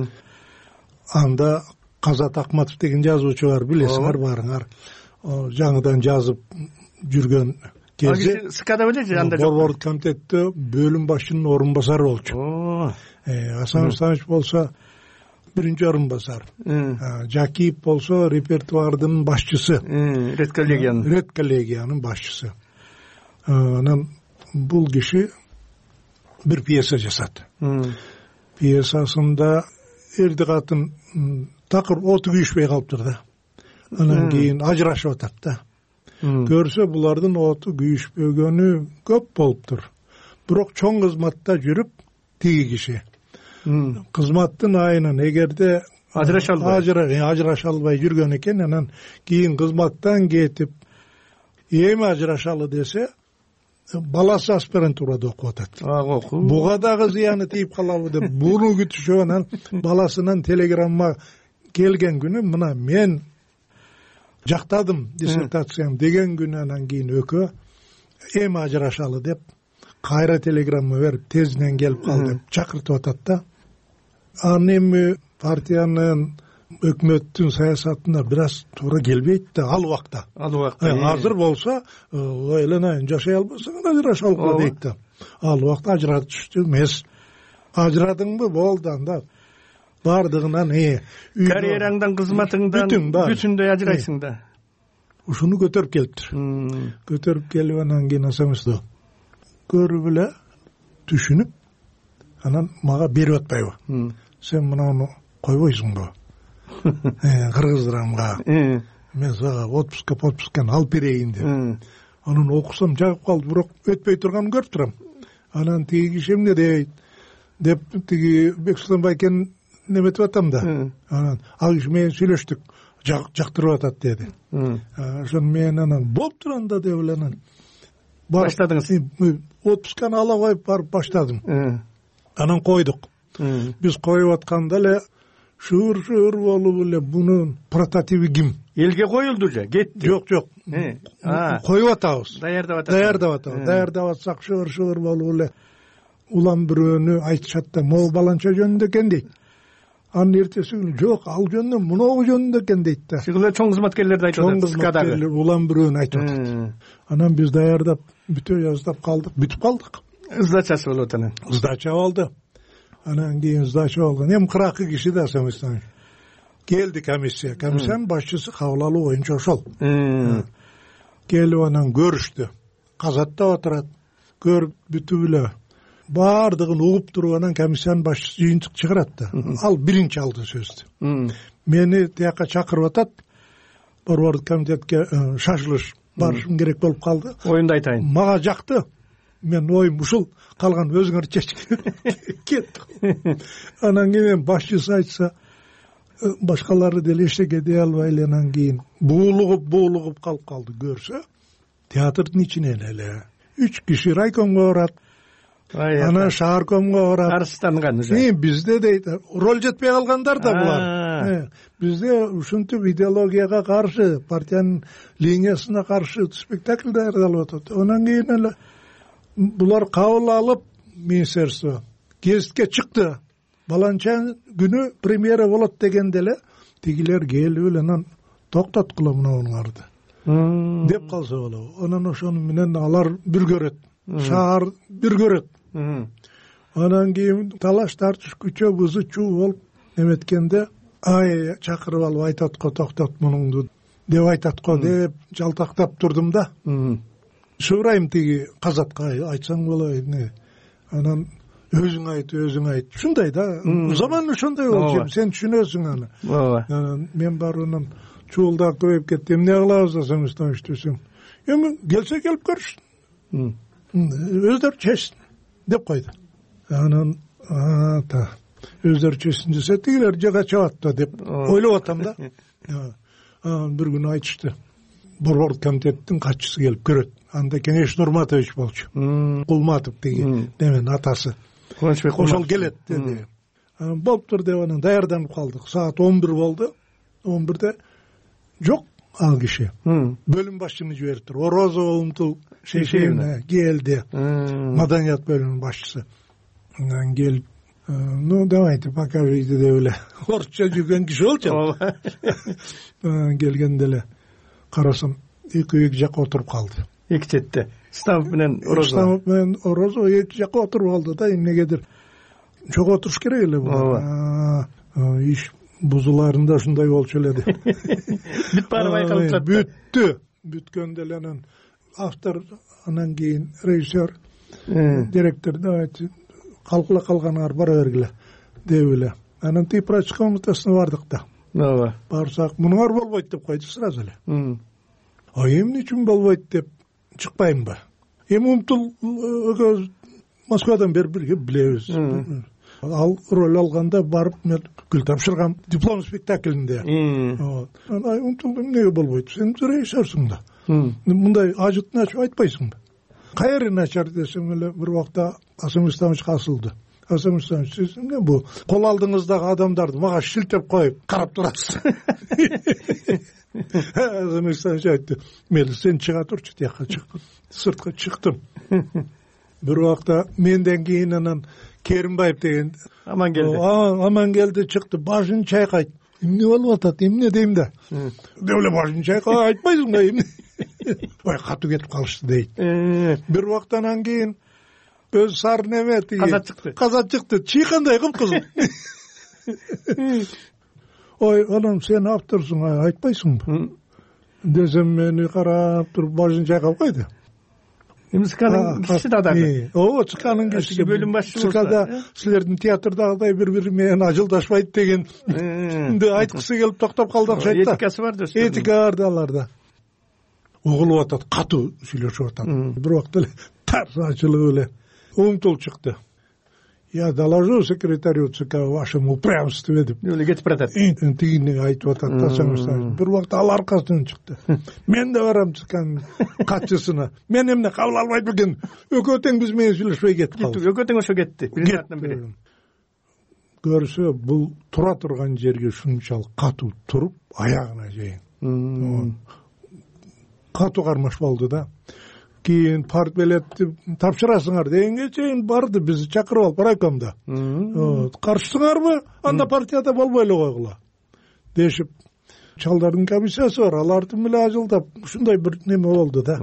Анда Казат Акматов деген жазуучу бар, билесиңер баарыңар. Жаңыдан жазып жүргөн кезде СКда беле анда Борбордук комитетте бөлүм башчынын орун басары болчу. Асан Станич болсо биринчи орун басар. Жакиев болсо репертуардын башчысы. Редколлегиянын редколлегиянын башчысы. Анан бул киши бир пьеса жасады. Пьесасында эрди катын такыр оту күйүшпөй калыптыр да. Анан кийин ажырашып атат да. Көрсө булардын оту күйүшпөгөнү көп болуптур. Бирок чоң кызматта жүрүп тиги киши кызматтын айынан эгерде ажыраша албай ажыраша албай жүргөн экен, анан кийин кызматтан кетип эми ажырашалы десе баласы аспирантурада окуп атат. Буга дагы зыяны тийип калабы деп буну күтүшүп анан баласынан телеграмма келген күнү мына мен жактадым диссертациям деген күнү анан кийин өкө эми ажырашалы деп кайра телеграмма берип тезинен келип кал деп чакыртып атат да. Анан эми партиянын өкмөттүн саясатына бир аз туура келбейт да ал убакта. Ал убакта азыр болсо ойлонайын жашай албасаң ажыраша алгыла дейт да. Ал убакта ажыратышты эмес. Ажырадыңбы болду, анда бардыгынан э карьераңдан кызматыңдан бүтүндөй ажырайсың да. Ушуну көтөрүп келиптир. Көтөрүп келип анан кийин асамызды көрүп эле түшүнүп анан мага берип атпайбы. Сен мынаны койбойсуңбу? Кыргыздарамга мен сага отпуска подпусканы алып берейин деп. Анан окусам жагып калды, бирок өтпөй турганын көрүп турам. Анан тиги киши эмне дейт деп тиги Бексултан байкен неметип атам да. Анан ал киши менен сүйлөштүк, жактырып атат деди. Ошон мен анан болуптур анда деп эле анан баштадыңыз. Отпусканы ала коюп барып баштадым. Анан койдук. Биз коюп атканда эле шур-шур болуп эле бунун прототиби ким? Элге коюлду же, кетти. Жок, жок. Коюп атабыз. Даярдап атабыз. Даярдап атабыз. Даярдап атсак шур-шур болуп эле улам бирөөнү айтышат да, могу баланча жөнүндө экен дейт. Анын эртеси күнү жок, ал жөнүндө, муногу жөнүндө экен дейт да. Сигиле чоң кызматкерлерди айтып атат. Чоң кызматкерлер улам бирөөнү айтып атат. Анан биз даярдап, бүтө жаздап калдык, бүтүп калдык. Сдачасы болуп атат анан. Сдача болду. Анан кийин сдача болгон. Эми кыркы киши да самыстан келди комиссия. Комиссиянын башчысы кабыл алуу боюнча ошол. Келип анан көрүштү. Казатта отурат. Көрүп бүтүп эле баардыгын угуп туруп анан комиссиянын башчысы жыйынтык чыгарат да. Ал биринчи алды сөздү. Мени тияка чакырып атат. Борбордук комитетке шашылыш барышым керек болуп калды. Оюнду айтайын. Мага жакты. Мен оюм ушул, калган өзүңөр чечкиле. Кеттик. Анан кийин башчысы айтса, башкалары деле эчтеке дей албай эле анан кийин буулугуп, буулугуп калып калды. Көрсө, театрдын ичинен эле үч киши райкомго барат. Анан шааркомго барат. Арыстанган уже. Эми бизде дейт, роль жетпей калгандар да булар. Бизде ушинтип идеологияга каршы, партиянын линиясына каршы спектакль даярдалып атат. Анан кийин эле булар кабыл алып министерство гезитке чыкты. Баланча күнү премьера болот дегенде эле тигилер келип эле анан токтоткула мынауңарды деп калса болобу. Анан ошону менен алар бир көрөт. Шаар бир көрөт. Анан кийин талаш тартыш күчө бузу чуу болуп эметкенде ай чакырып алып айтат го токтот мунуңду деп айтат го деп жалтактап турдум да. Сурайым тиги Казатка айтсаң болот. Анан өзүң айт, өзүң айт. Ушундай да. Заман ошондой болчу. Сен түшүнөсүң аны. Ооба. Мен барынан чуулдап көбөйүп кетти. Эмне кылабыз десең, иштесең. Эми келсе келип көрүшсүн. Өздөрү чечсин деп койду. Анан ата өздөрү чечсин десе тигилер жага чабат да деп ойлоп атам да. бир күнү айтышты, борбордук комитеттин катчысы келип көрөт. Анда Кеңеш Нурматович болчу, Кулматов деген демен атасы. Ошол келет деди. Болуптур деп анан даярданып калдык. Саат он бир болду. он бирде жок ал киши. Бөлүм башчыны жибериптир. Орозова Умтул Шейшеевна келди. Маданият бөлүмүнүн башчысы. Анан келип, ну давайте покажите деп эле орусча жүргөн киши болчу. Келгенде эле карасам эки эки жакка отуруп калды. Эки четте Стамов менен Орозова. Стамов менен Орозова эки жакка отуруп калды да, эмнегедир чогуу отуруш керек эле бул. Иш бузуларында ушундай болчу эле деп. Бүт баары байкалып жатты. Бүттү. Бүткөндө эле анан автор, анан кийин режиссер, директор давайте калкыла калганыңар бара бергиле деп эле. Анан типрач комнатасына бардык да. Ооба. Барсак, мунуңар болбойт деп койду сразу эле. А эмне үчүн болбойт деп чыкпаймынбы? Эми Умтул экөөбүз Москвадан бери бирге билебиз. Ал роль алганда барып мен гүл тапшыргам диплом спектаклинде. Ай Умтул эмнеге болбойт? Сен режиссерсиң да. Мындай ажытын ачып айтпайсыңбы? Кайры начар десем эле бир убакта Асым Исламовичке асылды. Асым Исламович, сиз эмне бу кол алдыңыздагы адамдарды мага шилтеп коюп карап турасыз? Асым Исламович айтты, мейли сен чыга турчу, тияка чык. Сыртка чыктым. Бир убакта менден кийин анан Керимбаев деген аман келди. Аман келди, чыкты, башын чайкайт. Эмне болуп атат? Эмне дейм да? Деп эле башын чайкай айтпайсың да эмне? Ой, катуу кетип калышты дейт. Бир убактан кийин өз сары неме тиги казат чыкты. Казат чыкты. Чыйкандай кып-кызыл. Ой, анан сен авторсуң, айтпайсыңбы? Десем мени карап туруп башын чайкап койду. МСКнын кишиси да дагы. Ооба, ЦКнын кишиси бөлүм башчысы. ЦКда силердин театрдагыдай бири-бири менен ажылдашпайт дегенди айткысы келип токтоп калды окшойт да. Этикасы бар да. Этика бар да аларда. Угулуп атат, катуу сүйлөшүп атат. Бир убакта эле тарс ачылып эле Умтул чыкты. Я доложу секретарю ЦК о вашем упрямстве деп. Эле кетип баратат. Тигини айтып атат да саңыздар. Бир убакта ал аркасынан чыкты. Мен да барам ЦКнын катчысына. Мен эмне кабыл албайт экен. Экөө тең биз менен сүйлөшпөй кетип калды. Экөө тең ошо кетти. Президенттен бери. Көрсө бул тура турган жерге ушунчалык катуу туруп, аягына чейин. Катуу кармаш болду да. Кийин партбилетти тапшырасыңар дегенге чейин барды, бизди чакырып алып райкомдо. Каршысыңарбы? Анда партияда болбой эле койгула дешип, чалдардын комиссиясы бар, аларды менен ажылдап, ушундай бир неме болду да.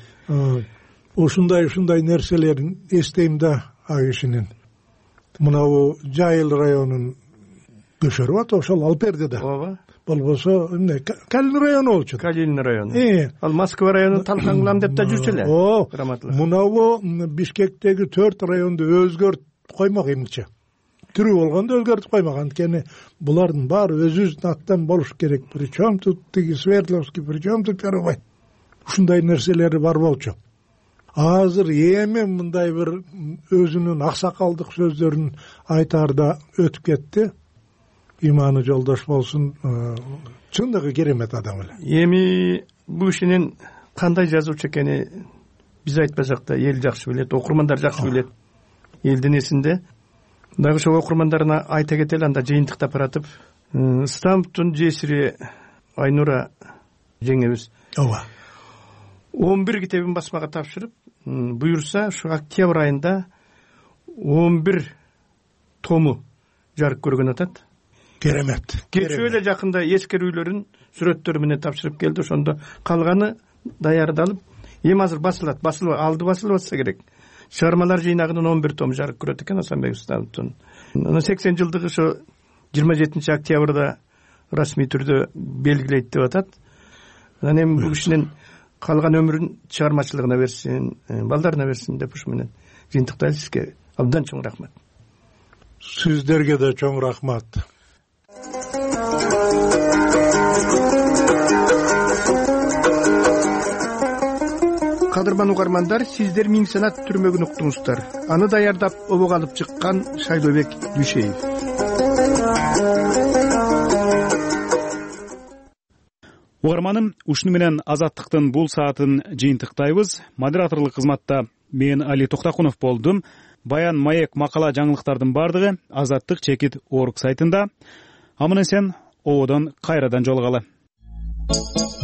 Ушундай ушундай нерселерин эстейм да а кишинин. Мынабу Жайыл районунун көшөрүп атат, ошол Алпердеде. Ооба. Болбосо эмне Калин району болчу. Калин району. Ал Москва районун талкангылам деп да жүрчү эле. О, мынабу Бишкектеги төрт районду өзгөртүп коймок эмниче. Түрү болгондо өзгөртүп коймок. Анткени булардын баары өзүбүздүн аттан болуш керек. Причем тут тиги Свердловский, причем тут Первый. Ушундай нерселери бар болчу. Азыр эми мындай бир өзүнүн аксакалдык сөздөрүн айтаарда өтүп кетти. Иманы жолдош болсун, чындыгы керемет адам эле. Эми бул кишинин кандай жазуучу экени биз айтпасак да эл жакшы билет, окурмандар жакшы билет. Элдин эсинде. Дагы ошо окурмандарына айта кетели, анда жыйынтыктап баратып, Стамптын жесири Айнура жеңебиз. Ооба. он бир китебин басмага тапшырып, буюрса ушу октябрь айында он бир тому жарык көргөн атат. Керемет. Кечүү эле жакында эскерүүлөрүн сүрөттөрү менен тапшырып келди. Ошондо калганы даярдалып, эми азыр басылат, басылып алды, басылып атса керек. Чыгармалар жыйнагынын он бир тому жарык көрөт экен Асанбек Стамптын. Анан сексен жылдыгы ошо жыйырма жетинчи октябрда расмий түрдө белгилейт деп атат. Анан эми бул кишинин калган өмүрүн чыгармачылыгына берсин, балдарына берсин деп ушу менен жыйынтыктайлы. Сизге абдан чоң рахмат. Сиздерге да чоң рахмат. Кадырман угармандар, сиздер Миң санат түрмөгүн уктуңуздар. Аны даярдап обого алып чыккан Шайлообек Дүйшеев. угарманым, ушуну менен Азаттыктын бул саатын жыйынтыктайбыз. Модераторлук кызматта мен Али Токтакунов болдум. Баян, маек, макала, жаңылыктардын бардыгы Азаттык чекит орг сайтында. Аман эсен, ободон кайрадан жолугалы.